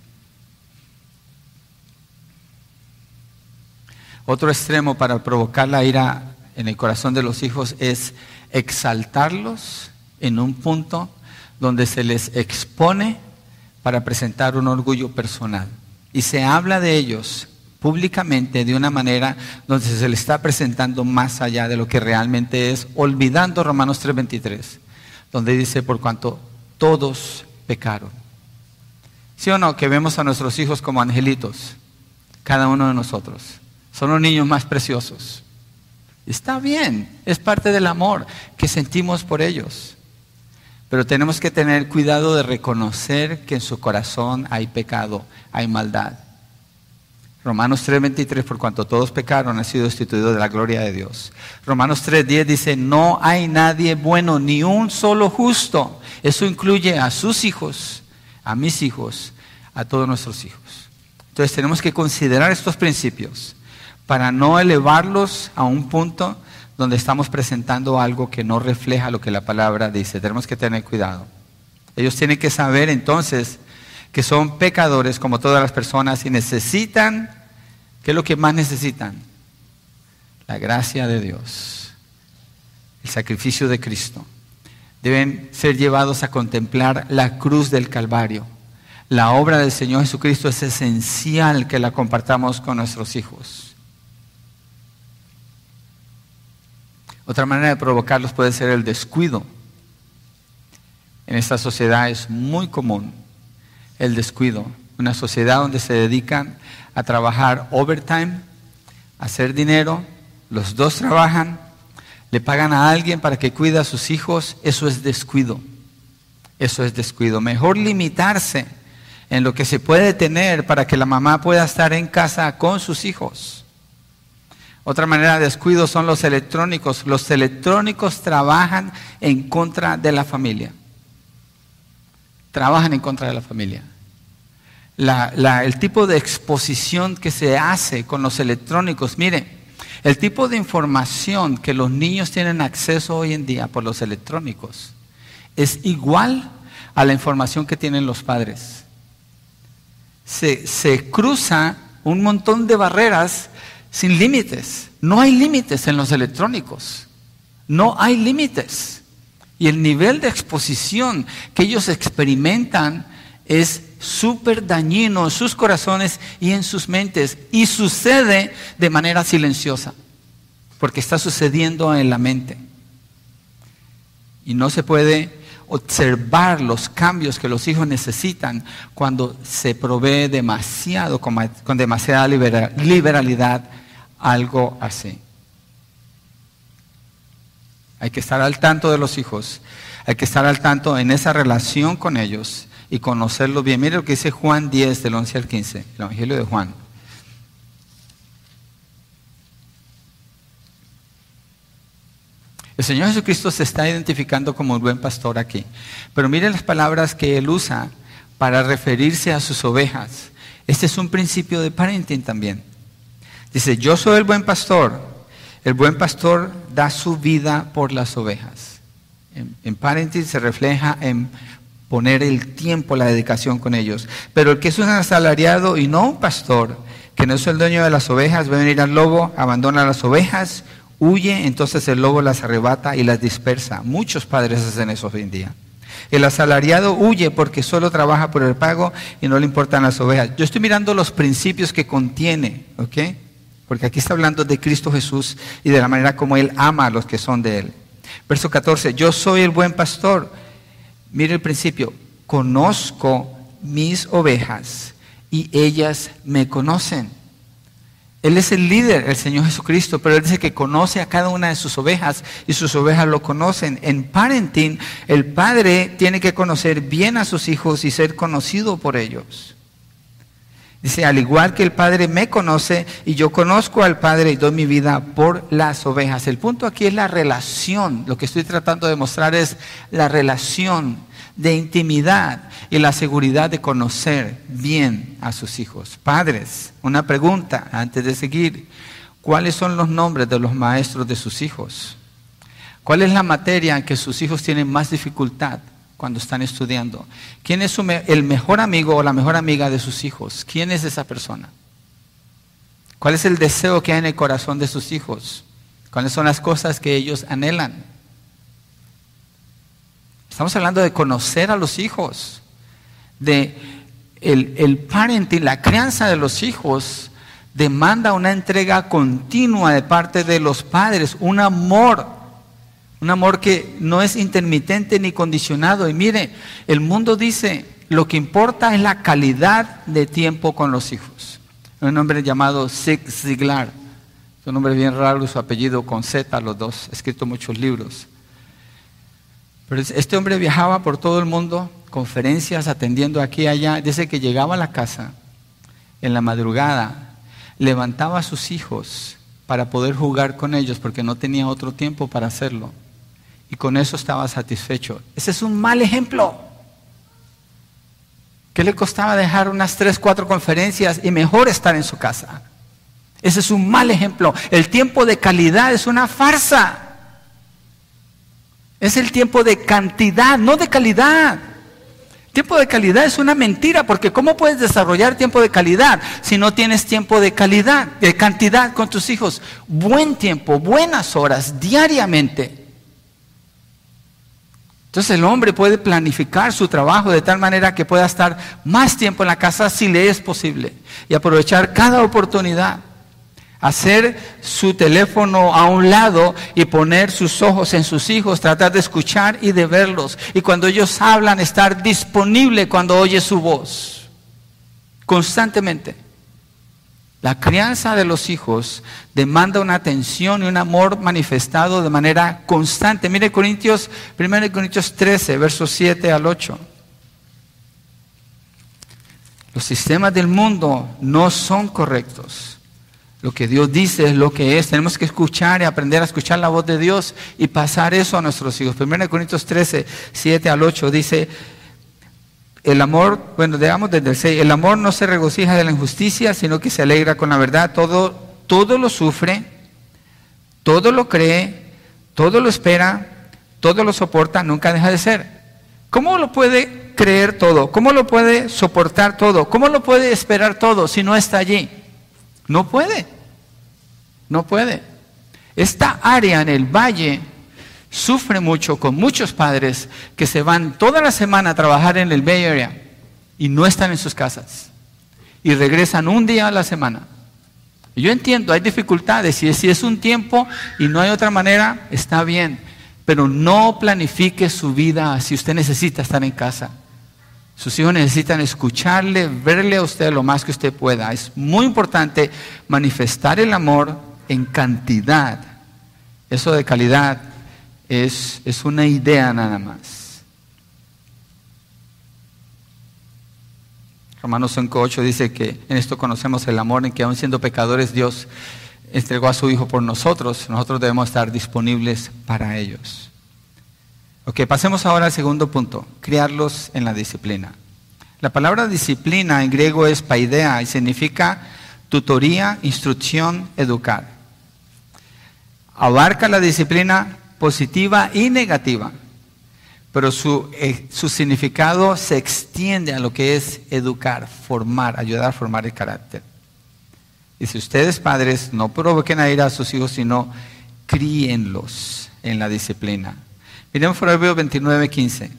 [SPEAKER 1] Otro extremo para provocar la ira en el corazón de los hijos es exaltarlos en un punto donde se les expone para presentar un orgullo personal. Y se habla de ellos públicamente de una manera donde se les está presentando más allá de lo que realmente es, olvidando Romanos tres veintitrés, donde dice, por cuanto todos pecaron. ¿Sí o no? Que vemos a nuestros hijos como angelitos, cada uno de nosotros. Son los niños más preciosos. Está bien, es parte del amor que sentimos por ellos. Pero tenemos que tener cuidado de reconocer que en su corazón hay pecado, hay maldad. Romanos tres veintitrés, por cuanto todos pecaron, han sido destituidos de la gloria de Dios. Romanos tres diez dice, no hay nadie bueno, ni un solo justo. Eso incluye a sus hijos, a mis hijos, a todos nuestros hijos. Entonces tenemos que considerar estos principios para no elevarlos a un punto donde estamos presentando algo que no refleja lo que la palabra dice. Tenemos que tener cuidado. Ellos tienen que saber entonces que son pecadores como todas las personas y necesitan, ¿qué es lo que más necesitan? La gracia de Dios, el sacrificio de Cristo. Deben ser llevados a contemplar la cruz del Calvario. La obra del Señor Jesucristo es esencial que la compartamos con nuestros hijos. Otra manera de provocarlos puede ser el descuido. En esta sociedad es muy común el descuido. Una sociedad donde se dedican a trabajar overtime, a hacer dinero, los dos trabajan, le pagan a alguien para que cuide a sus hijos, eso es descuido. Eso es descuido. Mejor limitarse en lo que se puede tener para que la mamá pueda estar en casa con sus hijos. Otra manera de descuido son los electrónicos. Los electrónicos trabajan en contra de la familia. Trabajan en contra de la familia. La, la, el tipo de exposición que se hace con los electrónicos, mire, el tipo de información que los niños tienen acceso hoy en día por los electrónicos es igual a la información que tienen los padres. Se, se cruza un montón de barreras sin límites. No hay límites en los electrónicos. No hay límites. Y el nivel de exposición que ellos experimentan es súper dañino en sus corazones y en sus mentes. Y sucede de manera silenciosa. Porque está sucediendo en la mente. Y no se puede observar los cambios que los hijos necesitan cuando se provee demasiado, con, con demasiada libera, liberalidad, algo así. Hay que estar al tanto de los hijos, hay que estar al tanto en esa relación con ellos y conocerlos bien. Mire lo que dice Juan diez, del once al quince, el Evangelio de Juan. El Señor Jesucristo se está identificando como el buen pastor aquí. Pero miren las palabras que Él usa para referirse a sus ovejas. Este es un principio de parenting también. Dice, yo soy el buen pastor. El buen pastor da su vida por las ovejas. En, en parenting se refleja en poner el tiempo, la dedicación con ellos. Pero el que es un asalariado y no un pastor, que no es el dueño de las ovejas, va a venir al lobo, abandona las ovejas, huye, entonces el lobo las arrebata y las dispersa. Muchos padres hacen eso hoy en día. El asalariado huye porque solo trabaja por el pago y no le importan las ovejas. Yo estoy mirando los principios que contiene, ¿ok? Porque aquí está hablando de Cristo Jesús y de la manera como Él ama a los que son de Él. Verso catorce, yo soy el buen pastor. Mire el principio, conozco mis ovejas y ellas me conocen. Él es el líder, el Señor Jesucristo, pero Él dice que conoce a cada una de sus ovejas y sus ovejas lo conocen. En parenting, el padre tiene que conocer bien a sus hijos y ser conocido por ellos. Dice, al igual que el Padre me conoce y yo conozco al Padre y doy mi vida por las ovejas. El punto aquí es la relación. Lo que estoy tratando de mostrar es la relación de intimidad y la seguridad de conocer bien a sus hijos. Padres, una pregunta antes de seguir. ¿Cuáles son los nombres de los maestros de sus hijos? ¿Cuál es la materia en que sus hijos tienen más dificultad cuando están estudiando? ¿Quién es su me- el mejor amigo o la mejor amiga de sus hijos? ¿Quién es esa persona? ¿Cuál es el deseo que hay en el corazón de sus hijos? ¿Cuáles son las cosas que ellos anhelan? Estamos hablando de conocer a los hijos, de el, el parenting, la crianza de los hijos demanda una entrega continua de parte de los padres, un amor, un amor que no es intermitente ni condicionado. Y mire, el mundo dice, lo que importa es la calidad de tiempo con los hijos. Hay un hombre llamado Zig Ziglar, es un nombre bien raro, su apellido con Z, los dos, ha escrito muchos libros. Pero este hombre viajaba por todo el mundo, conferencias, atendiendo aquí y allá. Dice que llegaba a la casa en la madrugada, levantaba a sus hijos para poder jugar con ellos porque no tenía otro tiempo para hacerlo. Y con eso estaba satisfecho. Ese es un mal ejemplo. ¿Qué le costaba dejar unas tres, cuatro conferencias y mejor estar en su casa? Ese es un mal ejemplo. El tiempo de calidad es una farsa. Es el tiempo de cantidad, no de calidad. Tiempo de calidad es una mentira, porque ¿cómo puedes desarrollar tiempo de calidad si no tienes tiempo de calidad, de cantidad con tus hijos? Buen tiempo, buenas horas, diariamente. Entonces el hombre puede planificar su trabajo de tal manera que pueda estar más tiempo en la casa si le es posible y aprovechar cada oportunidad. Hacer su teléfono a un lado y poner sus ojos en sus hijos, tratar de escuchar y de verlos. Y cuando ellos hablan, estar disponible cuando oye su voz. Constantemente. La crianza de los hijos demanda una atención y un amor manifestado de manera constante. Mire Corintios, primero Corintios trece, versos siete al ocho. Los sistemas del mundo no son correctos. Lo que Dios dice es lo que es. Tenemos que escuchar y aprender a escuchar la voz de Dios y pasar eso a nuestros hijos. primero Corintios trece, siete al ocho dice, el amor, bueno, digamos desde el seis, el amor no se regocija de la injusticia, sino que se alegra con la verdad. Todo, todo lo sufre, todo lo cree, todo lo espera, todo lo soporta, nunca deja de ser. ¿Cómo lo puede creer todo? ¿Cómo lo puede soportar todo? ¿Cómo lo puede esperar todo si no está allí? No puede, no puede. Esta área en el valle sufre mucho con muchos padres que se van toda la semana a trabajar en el Bay Area y no están en sus casas y regresan un día a la semana. Y yo entiendo, hay dificultades, y si es un tiempo y no hay otra manera, está bien, pero no planifique su vida si usted necesita estar en casa. Sus hijos necesitan escucharle, verle a usted lo más que usted pueda. Es muy importante manifestar el amor en cantidad. Eso de calidad es, es una idea nada más. Romanos cinco ocho dice que en esto conocemos el amor, en que aun siendo pecadores Dios entregó a su Hijo por nosotros. Nosotros debemos estar disponibles para ellos. Ok, pasemos ahora al segundo punto, criarlos en la disciplina. La palabra disciplina en griego es paideia y significa tutoría, instrucción, educar. Abarca la disciplina positiva y negativa, pero su, eh, su significado se extiende a lo que es educar, formar, ayudar a formar el carácter. Y si ustedes padres no provoquen a ir a sus hijos, sino críenlos en la disciplina. Miremos Proverbios veintinueve, quince.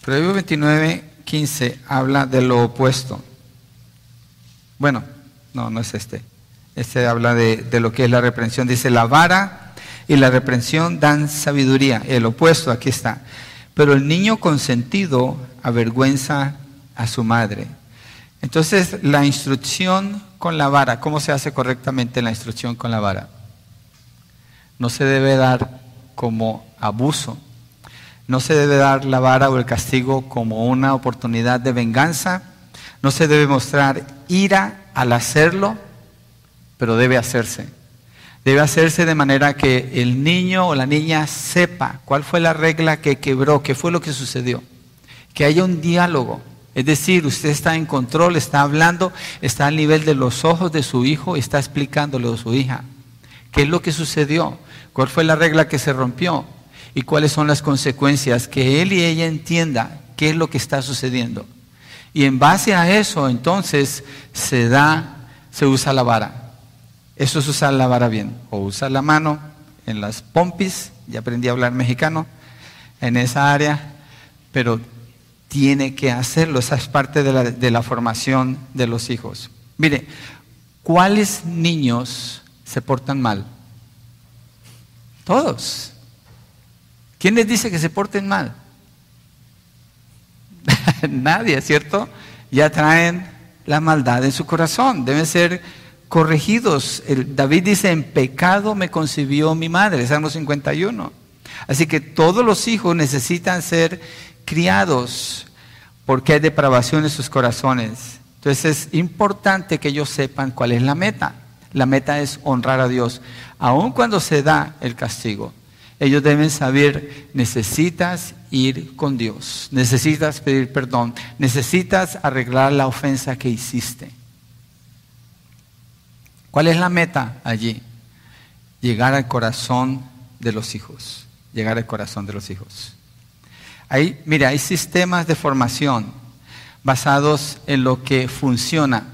[SPEAKER 1] Proverbios veintinueve, quince habla de lo opuesto. Bueno, no, no es este. Este habla de, de lo que es la reprensión. Dice, la vara y la reprensión dan sabiduría. El opuesto, aquí está. Pero el niño consentido avergüenza a su madre. Entonces, la instrucción con la vara, ¿cómo se hace correctamente la instrucción con la vara? No se debe dar como abuso. No se debe dar la vara o el castigo como una oportunidad de venganza. No se debe mostrar ira al hacerlo, pero debe hacerse. Debe hacerse de manera que el niño o la niña sepa cuál fue la regla que quebró, qué fue lo que sucedió. Que haya un diálogo. Es decir, usted está en control, está hablando, está al nivel de los ojos de su hijo, está explicándole a su hija qué es lo que sucedió, cuál fue la regla que se rompió y cuáles son las consecuencias, que él y ella entienda qué es lo que está sucediendo. Y en base a eso, entonces, se da, se usa la vara. Eso es usar la vara bien, o usar la mano en las pompis, ya aprendí a hablar mexicano, en esa área, pero tiene que hacerlo, esa es parte de la, de la formación de los hijos. Mire, ¿cuáles niños se portan mal? Todos. ¿Quién les dice que se porten mal? Nadie, ¿cierto? Ya traen la maldad en su corazón, deben ser corregidos. El, David dice, en pecado me concibió mi madre, Salmo cincuenta y uno. Así que todos los hijos necesitan ser criados porque hay depravación en sus corazones. Entonces es importante que ellos sepan cuál es la meta. La meta es honrar a Dios. Aun cuando se da el castigo, ellos deben saber, necesitas ir con Dios, necesitas pedir perdón, necesitas arreglar la ofensa que hiciste. ¿Cuál es la meta allí? Llegar al corazón de los hijos, llegar al corazón de los hijos. Hay, mira, hay sistemas de formación basados en lo que funciona.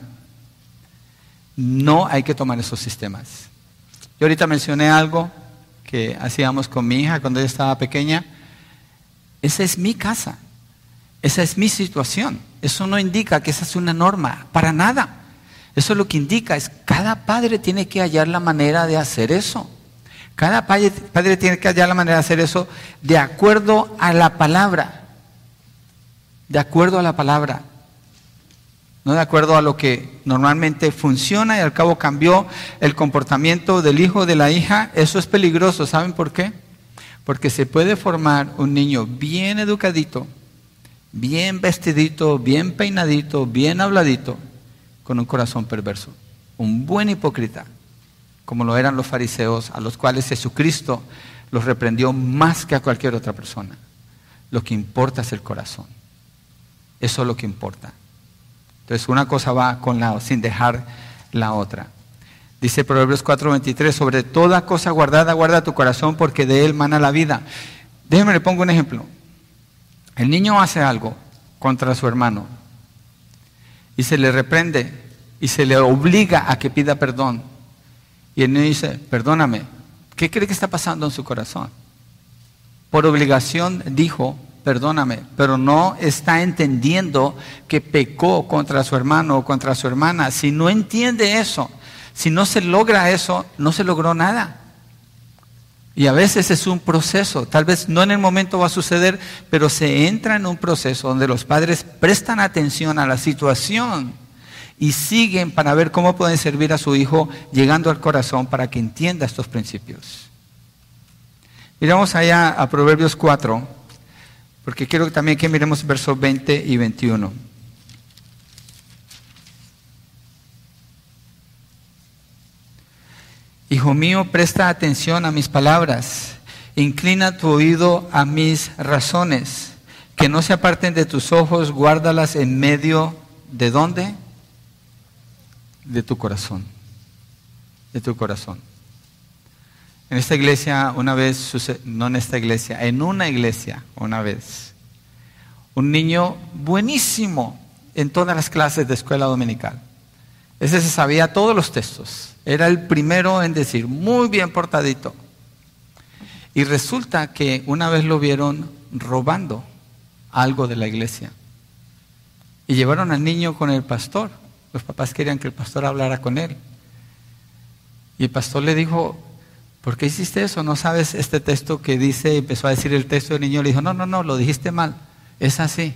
[SPEAKER 1] No hay que tomar esos sistemas. Yo ahorita mencioné algo que hacíamos con mi hija cuando ella estaba pequeña. Esa es mi casa, esa es mi situación. Eso no indica que esa es una norma, para nada. Eso lo que indica es que cada padre tiene que hallar la manera de hacer eso. Cada padre, padre tiene que hallar la manera de hacer eso de acuerdo a la palabra. De acuerdo a la palabra. No de acuerdo a lo que normalmente funciona y al cabo cambió el comportamiento del hijo o de la hija. Eso es peligroso. ¿Saben por qué? Porque se puede formar un niño bien educadito, bien vestidito, bien peinadito, bien habladito, con un corazón perverso. Un buen hipócrita, como lo eran los fariseos, a los cuales Jesucristo los reprendió más que a cualquier otra persona. Lo que importa es el corazón. Eso es lo que importa. Entonces una cosa va con la sin dejar la otra. Dice Proverbios cuatro veintitrés, sobre toda cosa guardada, guarda tu corazón porque de él mana la vida. Déjenme le pongo un ejemplo. El niño hace algo contra su hermano y se le reprende y se le obliga a que pida perdón. Y el niño dice, perdóname. ¿Qué cree que está pasando en su corazón? Por obligación dijo, perdóname, pero no está entendiendo que pecó contra su hermano o contra su hermana. Si no entiende eso, si no se logra eso, no se logró nada. Y a veces es un proceso, tal vez no en el momento va a suceder, pero se entra en un proceso donde los padres prestan atención a la situación y siguen para ver cómo pueden servir a su hijo, llegando al corazón para que entienda estos principios. Miramos allá a Proverbios cuatro, porque quiero también que miremos versos veinte y veintiuno. Hijo mío, presta atención a mis palabras, inclina tu oído a mis razones, que no se aparten de tus ojos, guárdalas en medio de ¿dónde? De tu corazón, de tu corazón. En esta iglesia una vez, no en esta iglesia, en una iglesia una vez, un niño buenísimo en todas las clases de escuela dominical. Ese se sabía todos los textos, era el primero en decir, muy bien portadito. Y resulta que una vez lo vieron robando algo de la iglesia. Y llevaron al niño con el pastor. Los papás querían que el pastor hablara con él. Y el pastor le dijo, ¿por qué hiciste eso? ¿No sabes este texto que dice? Empezó a decir el texto del niño. Le dijo, no, no, no, lo dijiste mal. Es así.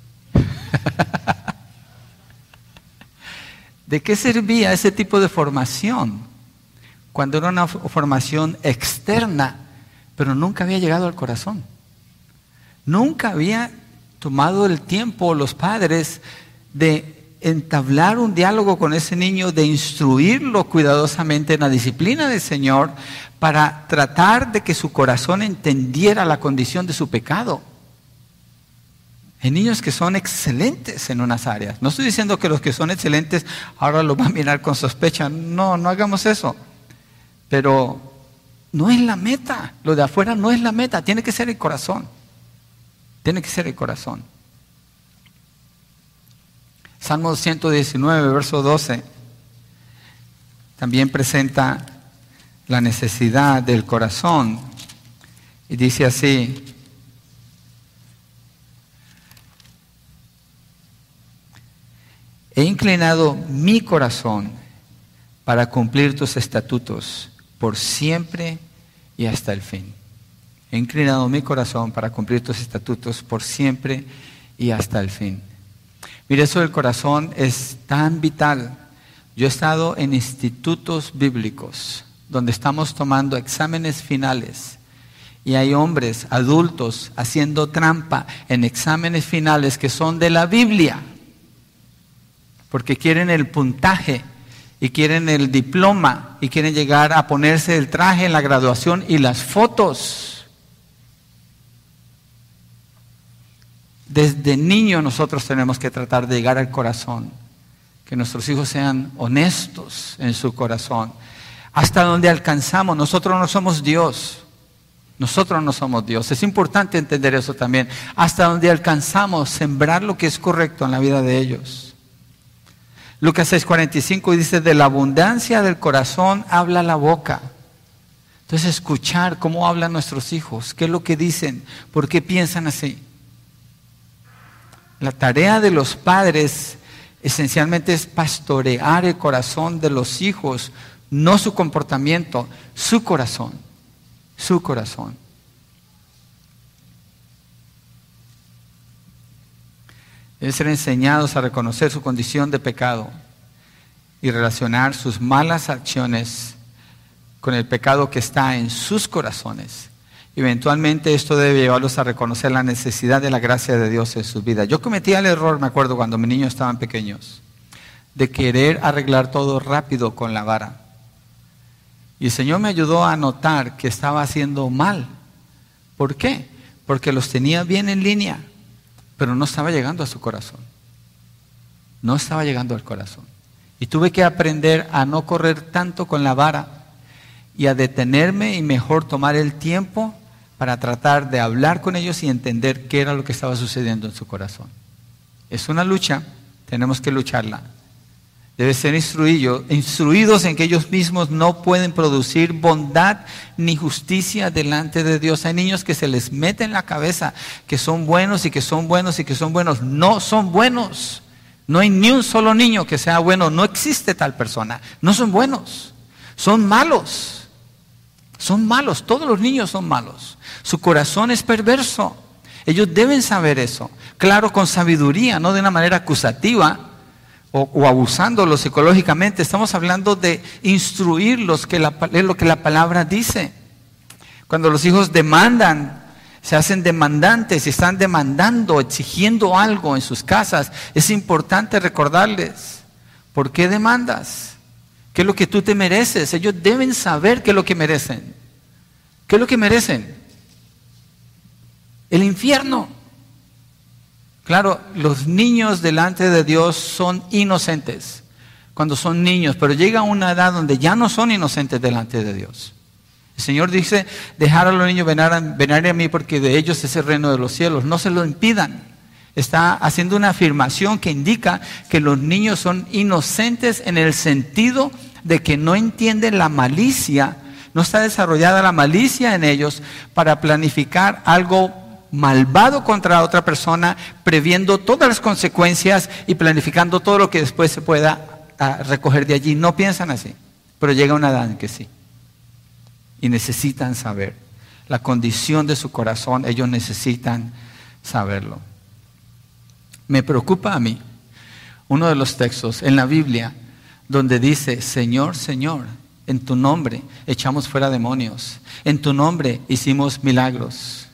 [SPEAKER 1] ¿De qué servía ese tipo de formación? Cuando era una formación externa, pero nunca había llegado al corazón. Nunca había tomado el tiempo los padres de entablar un diálogo con ese niño, de instruirlo cuidadosamente en la disciplina del Señor para tratar de que su corazón entendiera la condición de su pecado. Hay niños que son excelentes en unas áreas. No estoy diciendo que los que son excelentes ahora los van a mirar con sospecha. No, no hagamos eso. Pero no es la meta. Lo de afuera no es la meta. Tiene que ser el corazón. Tiene que ser el corazón. Salmo ciento diecinueve, verso doce, también presenta la necesidad del corazón. Y dice así, he inclinado mi corazón para cumplir tus estatutos por siempre y hasta el fin. He inclinado mi corazón para cumplir tus estatutos por siempre y hasta el fin. Mire, eso del corazón es tan vital. Yo he estado en institutos bíblicos donde estamos tomando exámenes finales y hay hombres adultos haciendo trampa en exámenes finales que son de la Biblia porque quieren el puntaje y quieren el diploma y quieren llegar a ponerse el traje en la graduación y las fotos. Desde niño nosotros tenemos que tratar de llegar al corazón, que nuestros hijos sean honestos en su corazón. Hasta donde alcanzamos, nosotros no somos Dios, nosotros no somos Dios. Es importante entender eso también. Hasta donde alcanzamos, sembrar lo que es correcto en la vida de ellos. Lucas seis cuarenta y cinco dice, de la abundancia del corazón habla la boca. Entonces escuchar cómo hablan nuestros hijos, qué es lo que dicen, por qué piensan así. La tarea de los padres esencialmente es pastorear el corazón de los hijos, no su comportamiento, su corazón, su corazón. Deben ser enseñados a reconocer su condición de pecado y relacionar sus malas acciones con el pecado que está en sus corazones. Eventualmente esto debe llevarlos a reconocer la necesidad de la gracia de Dios en sus vidas. Yo cometía el error, me acuerdo, cuando mis niños estaban pequeños, de querer arreglar todo rápido con la vara. Y el Señor me ayudó a notar que estaba haciendo mal. ¿Por qué? Porque los tenía bien en línea, pero no estaba llegando a su corazón. No estaba llegando al corazón. Y tuve que aprender a no correr tanto con la vara y a detenerme y mejor tomar el tiempo para tratar de hablar con ellos y entender qué era lo que estaba sucediendo en su corazón. Es una lucha, tenemos que lucharla. Deben ser instruidos, instruidos en que ellos mismos no pueden producir bondad ni justicia delante de Dios. Hay niños que se les mete en la cabeza que son buenos y que son buenos y que son buenos. No son buenos. No hay ni un solo niño que sea bueno. No existe tal persona. No son buenos. Son malos. Son malos. Todos los niños son malos. Su corazón es perverso. Ellos deben saber eso. Claro, con sabiduría, no de una manera acusativa o, o abusándolos psicológicamente. Estamos hablando de instruirlos, que la, es lo que la palabra dice. Cuando los hijos demandan, se hacen demandantes y están demandando, exigiendo algo en sus casas, es importante recordarles, ¿por qué demandas? ¿Qué es lo que tú te mereces? Ellos deben saber qué es lo que merecen. ¿Qué es lo que merecen? El infierno. Claro, los niños delante de Dios son inocentes cuando son niños, pero llega una edad donde ya no son inocentes delante de Dios. El Señor dice, dejar a los niños venir a, venir a mí porque de ellos es el reino de los cielos. No se lo impidan. Está haciendo una afirmación que indica que los niños son inocentes en el sentido de que no entienden la malicia, no está desarrollada la malicia en ellos para planificar algo malvado contra otra persona, previendo todas las consecuencias y planificando todo lo que después se pueda a, recoger de allí. No piensan así, pero llega una edad en que sí. Y necesitan saber la condición de su corazón, ellos necesitan saberlo. Me preocupa a mí uno de los textos en la Biblia donde dice, Señor, Señor, en tu nombre echamos fuera demonios, en tu nombre hicimos milagros.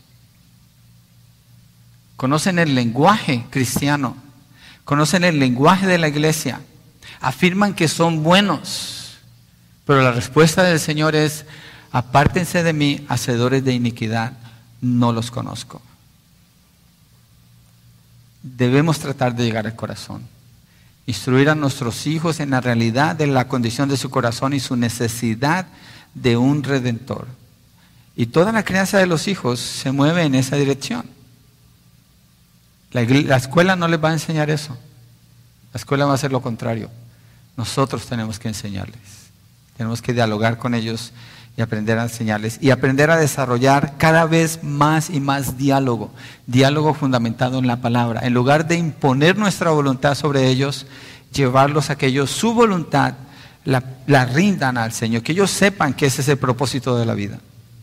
[SPEAKER 1] Conocen el lenguaje cristiano, conocen el lenguaje de la iglesia, afirman que son buenos, pero la respuesta del Señor es, apártense de mí, hacedores de iniquidad, no los conozco. Debemos tratar de llegar al corazón, instruir a nuestros hijos en la realidad de la condición de su corazón y su necesidad de un redentor. Y toda la crianza de los hijos se mueve en esa dirección. La, la escuela no les va a enseñar eso. La escuela va a hacer lo contrario. Nosotros tenemos que enseñarles. Tenemos que dialogar con ellos y aprender a enseñarles y aprender a desarrollar cada vez más y más diálogo, diálogo fundamentado en la palabra. En lugar de imponer nuestra voluntad sobre ellos, llevarlos a que ellos su voluntad la, la rindan al Señor, que ellos sepan que ese es el propósito de la vida.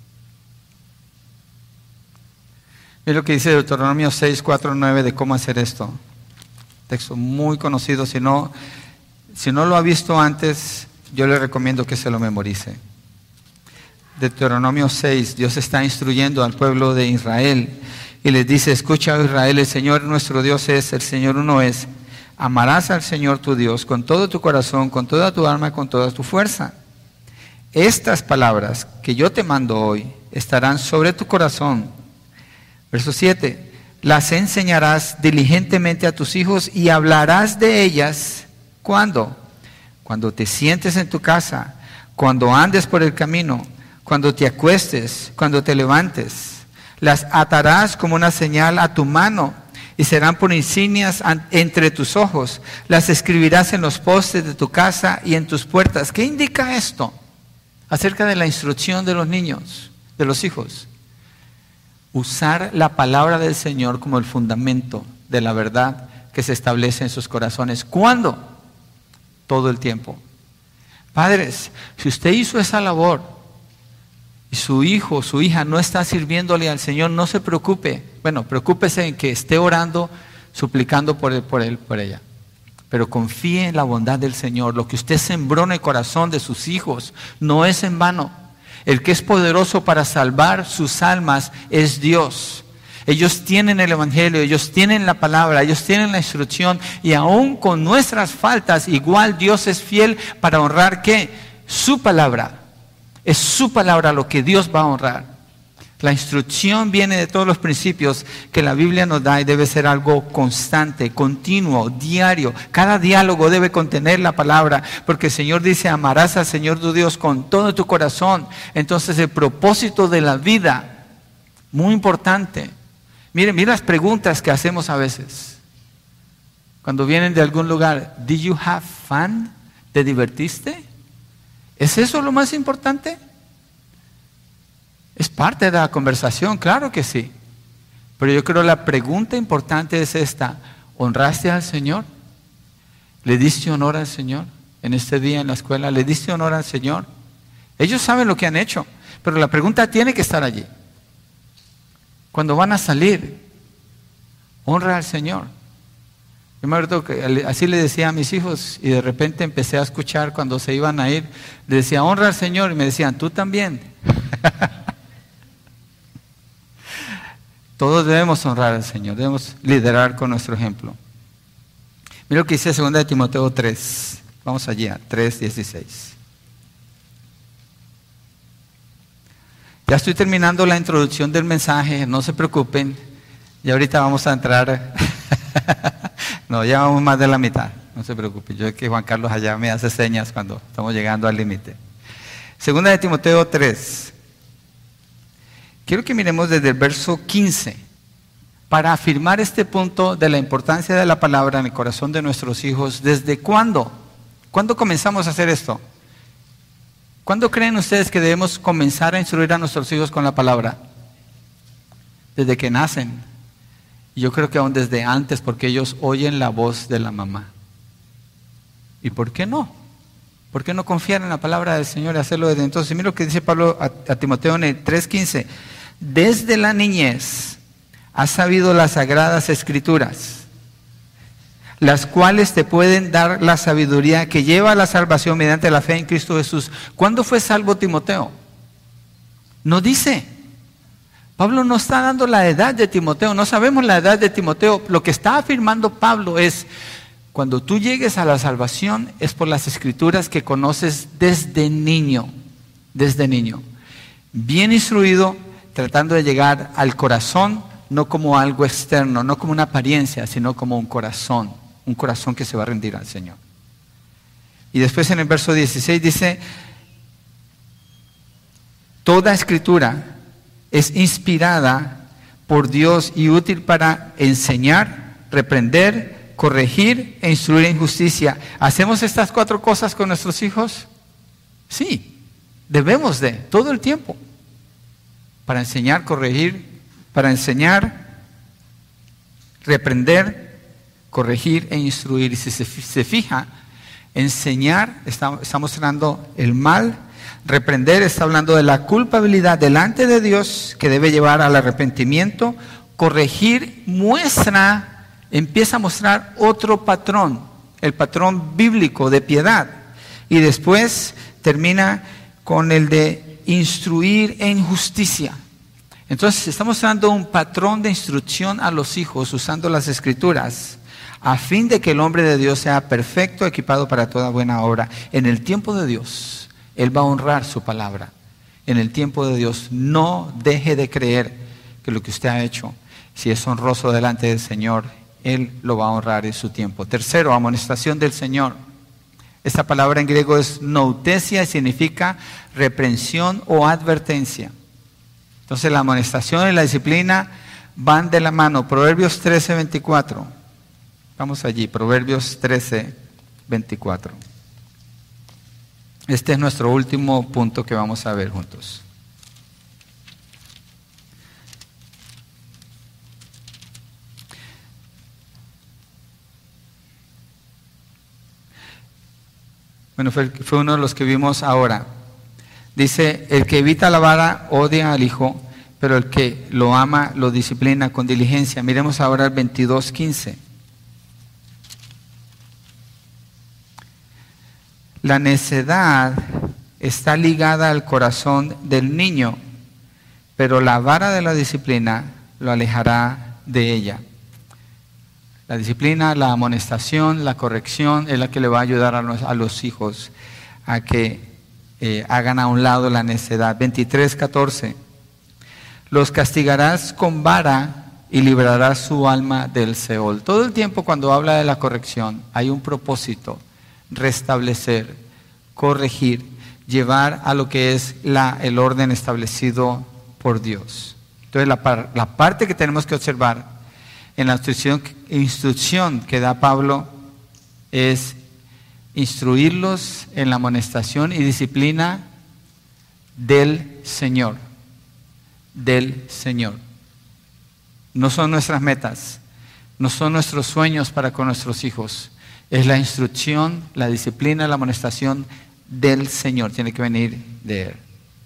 [SPEAKER 1] Es lo que dice Deuteronomio seis, cuatro, nueve de cómo hacer esto. Texto muy conocido, si no, si no lo ha visto antes, yo le recomiendo que se lo memorice. Deuteronomio seis, Dios está instruyendo al pueblo de Israel y les dice, escucha, oh Israel, el Señor nuestro Dios es, el Señor uno es. Amarás al Señor tu Dios con todo tu corazón, con toda tu alma, con toda tu fuerza. Estas palabras que yo te mando hoy estarán sobre tu corazón. Verso siete, las enseñarás diligentemente a tus hijos y hablarás de ellas. ¿Cuándo? Cuando te sientes en tu casa, cuando andes por el camino, cuando te acuestes, cuando te levantes. Las atarás como una señal a tu mano y serán por insignias entre tus ojos. Las escribirás en los postes de tu casa y en tus puertas. ¿Qué indica esto acerca de la instrucción de los niños, de los hijos? Usar la palabra del Señor como el fundamento de la verdad que se establece en sus corazones. ¿Cuándo? Todo el tiempo. Padres, si usted hizo esa labor y su hijo, su hija no está sirviéndole al Señor, no se preocupe. Bueno, preocúpese en que esté orando, suplicando por él, por él, por ella. Pero confíe en la bondad del Señor. Lo que usted sembró en el corazón de sus hijos no es en vano. El que es poderoso para salvar sus almas es Dios. Ellos tienen el Evangelio, ellos tienen la palabra, ellos tienen la instrucción, y aún con nuestras faltas, igual Dios es fiel para honrar ¿qué? Su palabra. Es su palabra lo que Dios va a honrar. La instrucción viene de todos los principios que la Biblia nos da y debe ser algo constante, continuo, diario. Cada diálogo debe contener la palabra, porque el Señor dice, amarás al Señor tu Dios con todo tu corazón. Entonces el propósito de la vida, muy importante. Miren, miren las preguntas que hacemos a veces. Cuando vienen de algún lugar, ¿did you have fun? ¿Te divertiste? ¿Es eso lo más importante? Es parte de la conversación, claro que sí. Pero yo creo que la pregunta importante es esta. ¿Honraste al Señor? ¿Le diste honor al Señor en este día en la escuela? ¿Le diste honor al Señor? Ellos saben lo que han hecho, pero la pregunta tiene que estar allí. Cuando van a salir, honra al Señor. Yo me acuerdo que así le decía a mis hijos y de repente empecé a escuchar cuando se iban a ir, le decía, honra al Señor, y me decían, tú también. Todos debemos honrar al Señor, debemos liderar con nuestro ejemplo. Mira lo que dice segunda de Timoteo tres, vamos allí a tres dieciséis. Ya estoy terminando la introducción del mensaje, no se preocupen, y ahorita vamos a entrar, no, ya vamos más de la mitad, no se preocupen, yo es que Juan Carlos allá me hace señas cuando estamos llegando al límite. Segunda de Timoteo tres. Quiero que miremos desde el verso quince para afirmar este punto de la importancia de la palabra en el corazón de nuestros hijos. ¿Desde cuándo? ¿Cuándo comenzamos a hacer esto? ¿Cuándo creen ustedes que debemos comenzar a instruir a nuestros hijos con la palabra? desde que nacen. Yo creo que aún desde antes, porque ellos oyen la voz de la mamá. ¿Y por qué no? ¿Por qué no confiar en la palabra del Señor y hacerlo desde entonces? Mira lo que dice Pablo a, a Timoteo en el tres quince. Desde la niñez has sabido las sagradas escrituras, las cuales te pueden dar la sabiduría que lleva a la salvación mediante la fe en Cristo Jesús. ¿Cuándo fue salvo Timoteo? No dice. Pablo no está dando la edad de Timoteo, no sabemos la edad de Timoteo. Lo que está afirmando Pablo es, cuando tú llegues a la salvación es por las escrituras que conoces desde niño, desde niño. Bien instruido, tratando de llegar al corazón, no como algo externo, no como una apariencia, sino como un corazón, un corazón que se va a rendir al Señor. Y después en el verso dieciséis dice, toda escritura es inspirada por Dios y útil para enseñar, reprender, corregir e instruir en justicia. ¿Hacemos estas cuatro cosas con nuestros hijos? Sí, debemos de, todo el tiempo. Para enseñar, corregir, para enseñar, reprender, corregir e instruir. Y si se, se fija, enseñar está, está mostrando el mal. Reprender está hablando de la culpabilidad delante de Dios que debe llevar al arrepentimiento. Corregir muestra, empieza a mostrar otro patrón, el patrón bíblico de piedad. Y después termina con el de instruir en justicia. Entonces estamos dando un patrón de instrucción a los hijos usando las escrituras a fin de que el hombre de Dios sea perfecto, equipado para toda buena obra. En el tiempo de Dios Él va a honrar su palabra. En el tiempo de Dios, no deje de creer que lo que usted ha hecho, si es honroso delante del Señor, Él lo va a honrar en su tiempo. Tercero, amonestación del Señor. Esta palabra en griego es noutesia y significa reprensión o advertencia. Entonces la amonestación y la disciplina van de la mano. Proverbios trece, veinticuatro. Vamos allí, Proverbios trece, veinticuatro. Este es nuestro último punto que vamos a ver juntos. Bueno, fue, fue uno de los que vimos ahora. Dice, el que evita la vara odia al hijo, pero el que lo ama lo disciplina con diligencia. Miremos ahora el veintidós, quince. La necedad está ligada al corazón del niño, pero la vara de la disciplina lo alejará de ella. La disciplina, la amonestación, la corrección es la que le va a ayudar a los, a los hijos a que eh, hagan a un lado la necedad. veintitrés, catorce. Los castigarás con vara y librarás su alma del Seol. Todo el tiempo cuando habla de la corrección hay un propósito: restablecer, corregir, llevar a lo que es la, el orden establecido por Dios. Entonces la, par, la parte que tenemos que observar en la instrucción, instrucción que da Pablo es instruirlos en la amonestación y disciplina del Señor, del Señor. No son nuestras metas, no son nuestros sueños para con nuestros hijos. Es la instrucción, la disciplina, la amonestación del Señor. Tiene que venir de Él.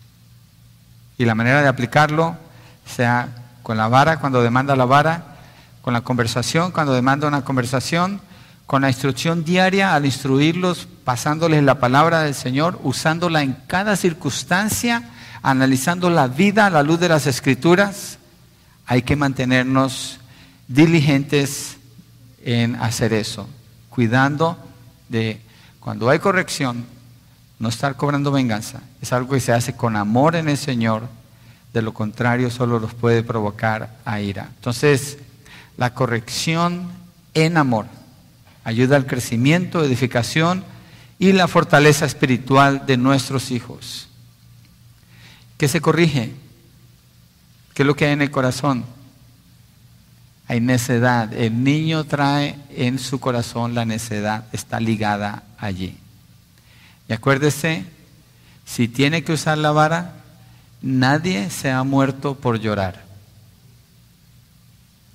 [SPEAKER 1] Y la manera de aplicarlo, sea con la vara cuando demanda la vara, con la conversación cuando demanda una conversación, con la instrucción diaria al instruirlos, pasándoles la palabra del Señor, usándola en cada circunstancia, analizando la vida a la luz de las Escrituras. Hay que mantenernos diligentes en hacer eso, cuidando de cuando hay corrección, no estar cobrando venganza. Es algo que se hace con amor en el Señor, de lo contrario solo los puede provocar a ira. Entonces, la corrección en amor ayuda al crecimiento, edificación y la fortaleza espiritual de nuestros hijos. ¿Qué se corrige? ¿Qué es lo que hay en el corazón? Hay necedad. El niño trae en su corazón la necedad, está ligada allí. Y acuérdese, si tiene que usar la vara, nadie se ha muerto por llorar.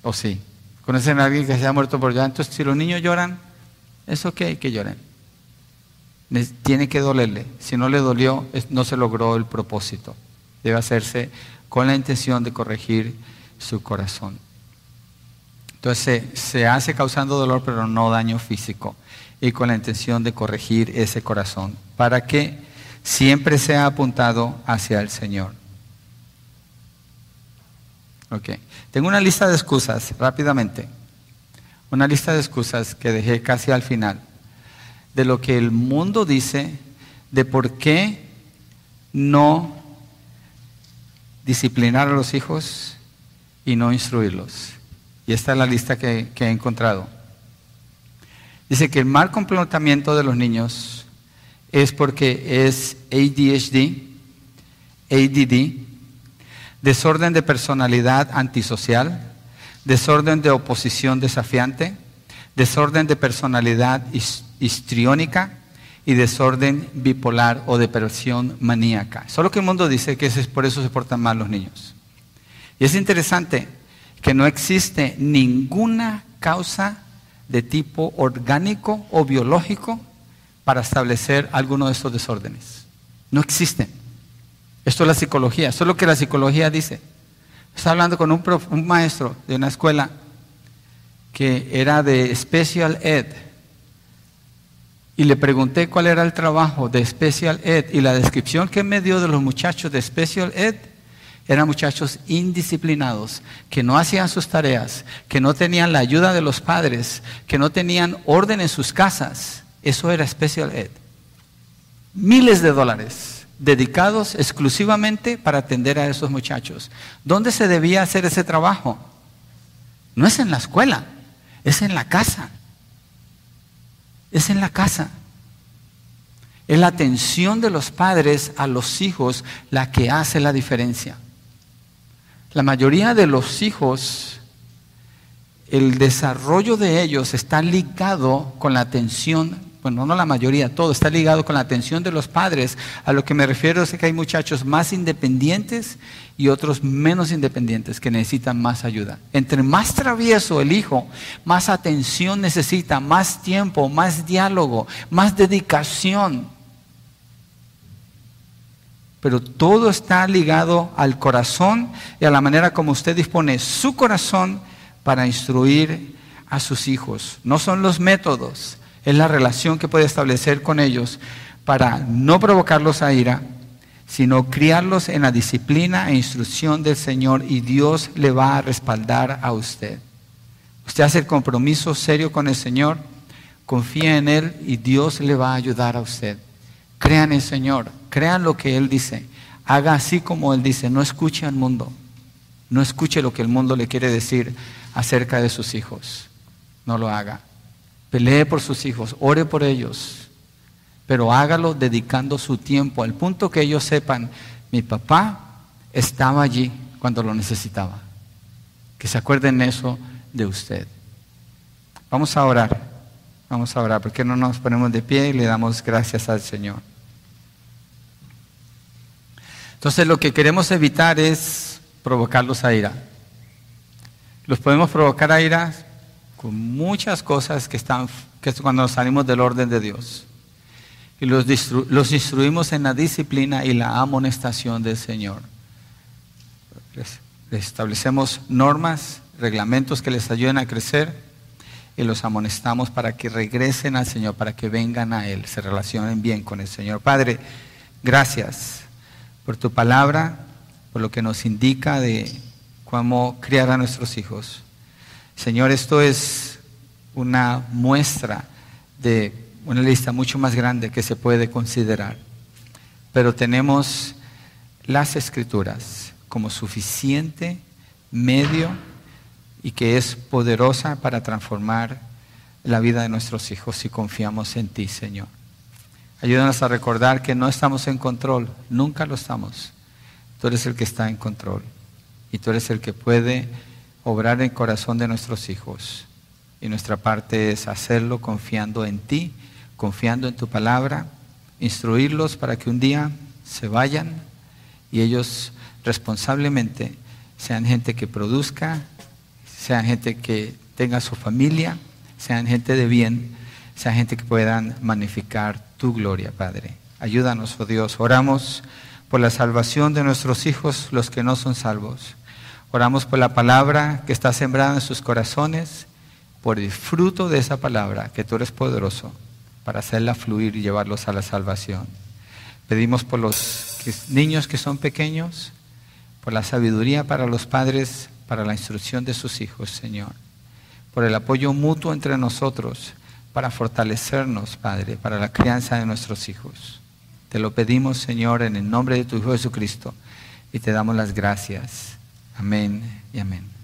[SPEAKER 1] ¿O sí? ¿Conocen a alguien que se ha muerto por llanto? Si los niños lloran, es ok que lloren. Tiene que dolerle. Si no le dolió, no se logró el propósito. Debe hacerse con la intención de corregir su corazón. Entonces se, se hace causando dolor, pero no daño físico. Y con la intención de corregir ese corazón, para que siempre sea apuntado hacia el Señor. Ok. Tengo una lista de excusas, rápidamente. Una lista de excusas que dejé casi al final. De lo que el mundo dice, de por qué no disciplinar a los hijos y no instruirlos. Y esta es la lista que, que he encontrado. Dice que el mal comportamiento de los niños es porque es A D H D, A D D, desorden de personalidad antisocial, desorden de oposición desafiante, desorden de personalidad histriónica y desorden bipolar o depresión maníaca. Solo que el mundo dice que es por eso se portan mal los niños. Y es interesante que no existe ninguna causa de tipo orgánico o biológico para establecer alguno de estos desórdenes. No existen. Esto es la psicología, esto es lo que la psicología dice. Estaba hablando con un, prof, un maestro de una escuela que era de Special Ed y le pregunté cuál era el trabajo de Special Ed y la descripción que me dio de los muchachos de Special Ed eran muchachos indisciplinados, que no hacían sus tareas, que no tenían la ayuda de los padres, que no tenían orden en sus casas. Eso era Special Ed. Miles de dólares dedicados exclusivamente para atender a esos muchachos. ¿Dónde se debía hacer ese trabajo? No es en la escuela, es en la casa. Es en la casa. Es la atención de los padres a los hijos la que hace la diferencia. La mayoría de los hijos, el desarrollo de ellos está ligado con la atención, bueno, no la mayoría, todo está ligado con la atención de los padres. A lo que me refiero es que hay muchachos más independientes y otros menos independientes que necesitan más ayuda. Entre más travieso el hijo, más atención necesita, más tiempo, más diálogo, más dedicación. Pero todo está ligado al corazón y a la manera como usted dispone su corazón para instruir a sus hijos. No son los métodos, es la relación que puede establecer con ellos para no provocarlos a ira, sino criarlos en la disciplina e instrucción del Señor, y Dios le va a respaldar a usted. Usted hace el compromiso serio con el Señor, confía en Él y Dios le va a ayudar a usted. Crean en el Señor, crean lo que Él dice, haga así como Él dice, no escuche al mundo, no escuche lo que el mundo le quiere decir acerca de sus hijos, no lo haga. Pelee por sus hijos, ore por ellos, pero hágalo dedicando su tiempo al punto que ellos sepan, mi papá estaba allí cuando lo necesitaba. Que se acuerden eso de usted. Vamos a orar, vamos a orar, porque no nos ponemos de pie y le damos gracias al Señor. Entonces lo que queremos evitar es provocarlos a ira. Los podemos provocar a ira con muchas cosas que están, que es cuando nos salimos del orden de Dios. Y los, distru, los instruimos en la disciplina y la amonestación del Señor. Les, les establecemos normas, reglamentos que les ayuden a crecer y los amonestamos para que regresen al Señor, para que vengan a Él, se relacionen bien con el Señor. Padre, gracias por tu palabra, por lo que nos indica de cómo criar a nuestros hijos. Señor, esto es una muestra de una lista mucho más grande que se puede considerar, pero tenemos las Escrituras como suficiente medio y que es poderosa para transformar la vida de nuestros hijos si confiamos en ti, Señor. Ayúdanos a recordar que no estamos en control, nunca lo estamos. Tú eres el que está en control y tú eres el que puede obrar en el corazón de nuestros hijos. Y nuestra parte es hacerlo confiando en ti, confiando en tu palabra, instruirlos para que un día se vayan y ellos responsablemente sean gente que produzca, sean gente que tenga su familia, sean gente de bien, sean gente que puedan magnificar tu gloria, Padre. Ayúdanos, oh Dios. Oramos por la salvación de nuestros hijos, los que no son salvos. Oramos por la palabra que está sembrada en sus corazones, por el fruto de esa palabra, que tú eres poderoso para hacerla fluir y llevarlos a la salvación. Pedimos por los niños que son pequeños, por la sabiduría para los padres, para la instrucción de sus hijos, Señor. Por el apoyo mutuo entre nosotros, para fortalecernos, Padre, para la crianza de nuestros hijos. Te lo pedimos, Señor, en el nombre de tu Hijo Jesucristo, y te damos las gracias. Amén y amén.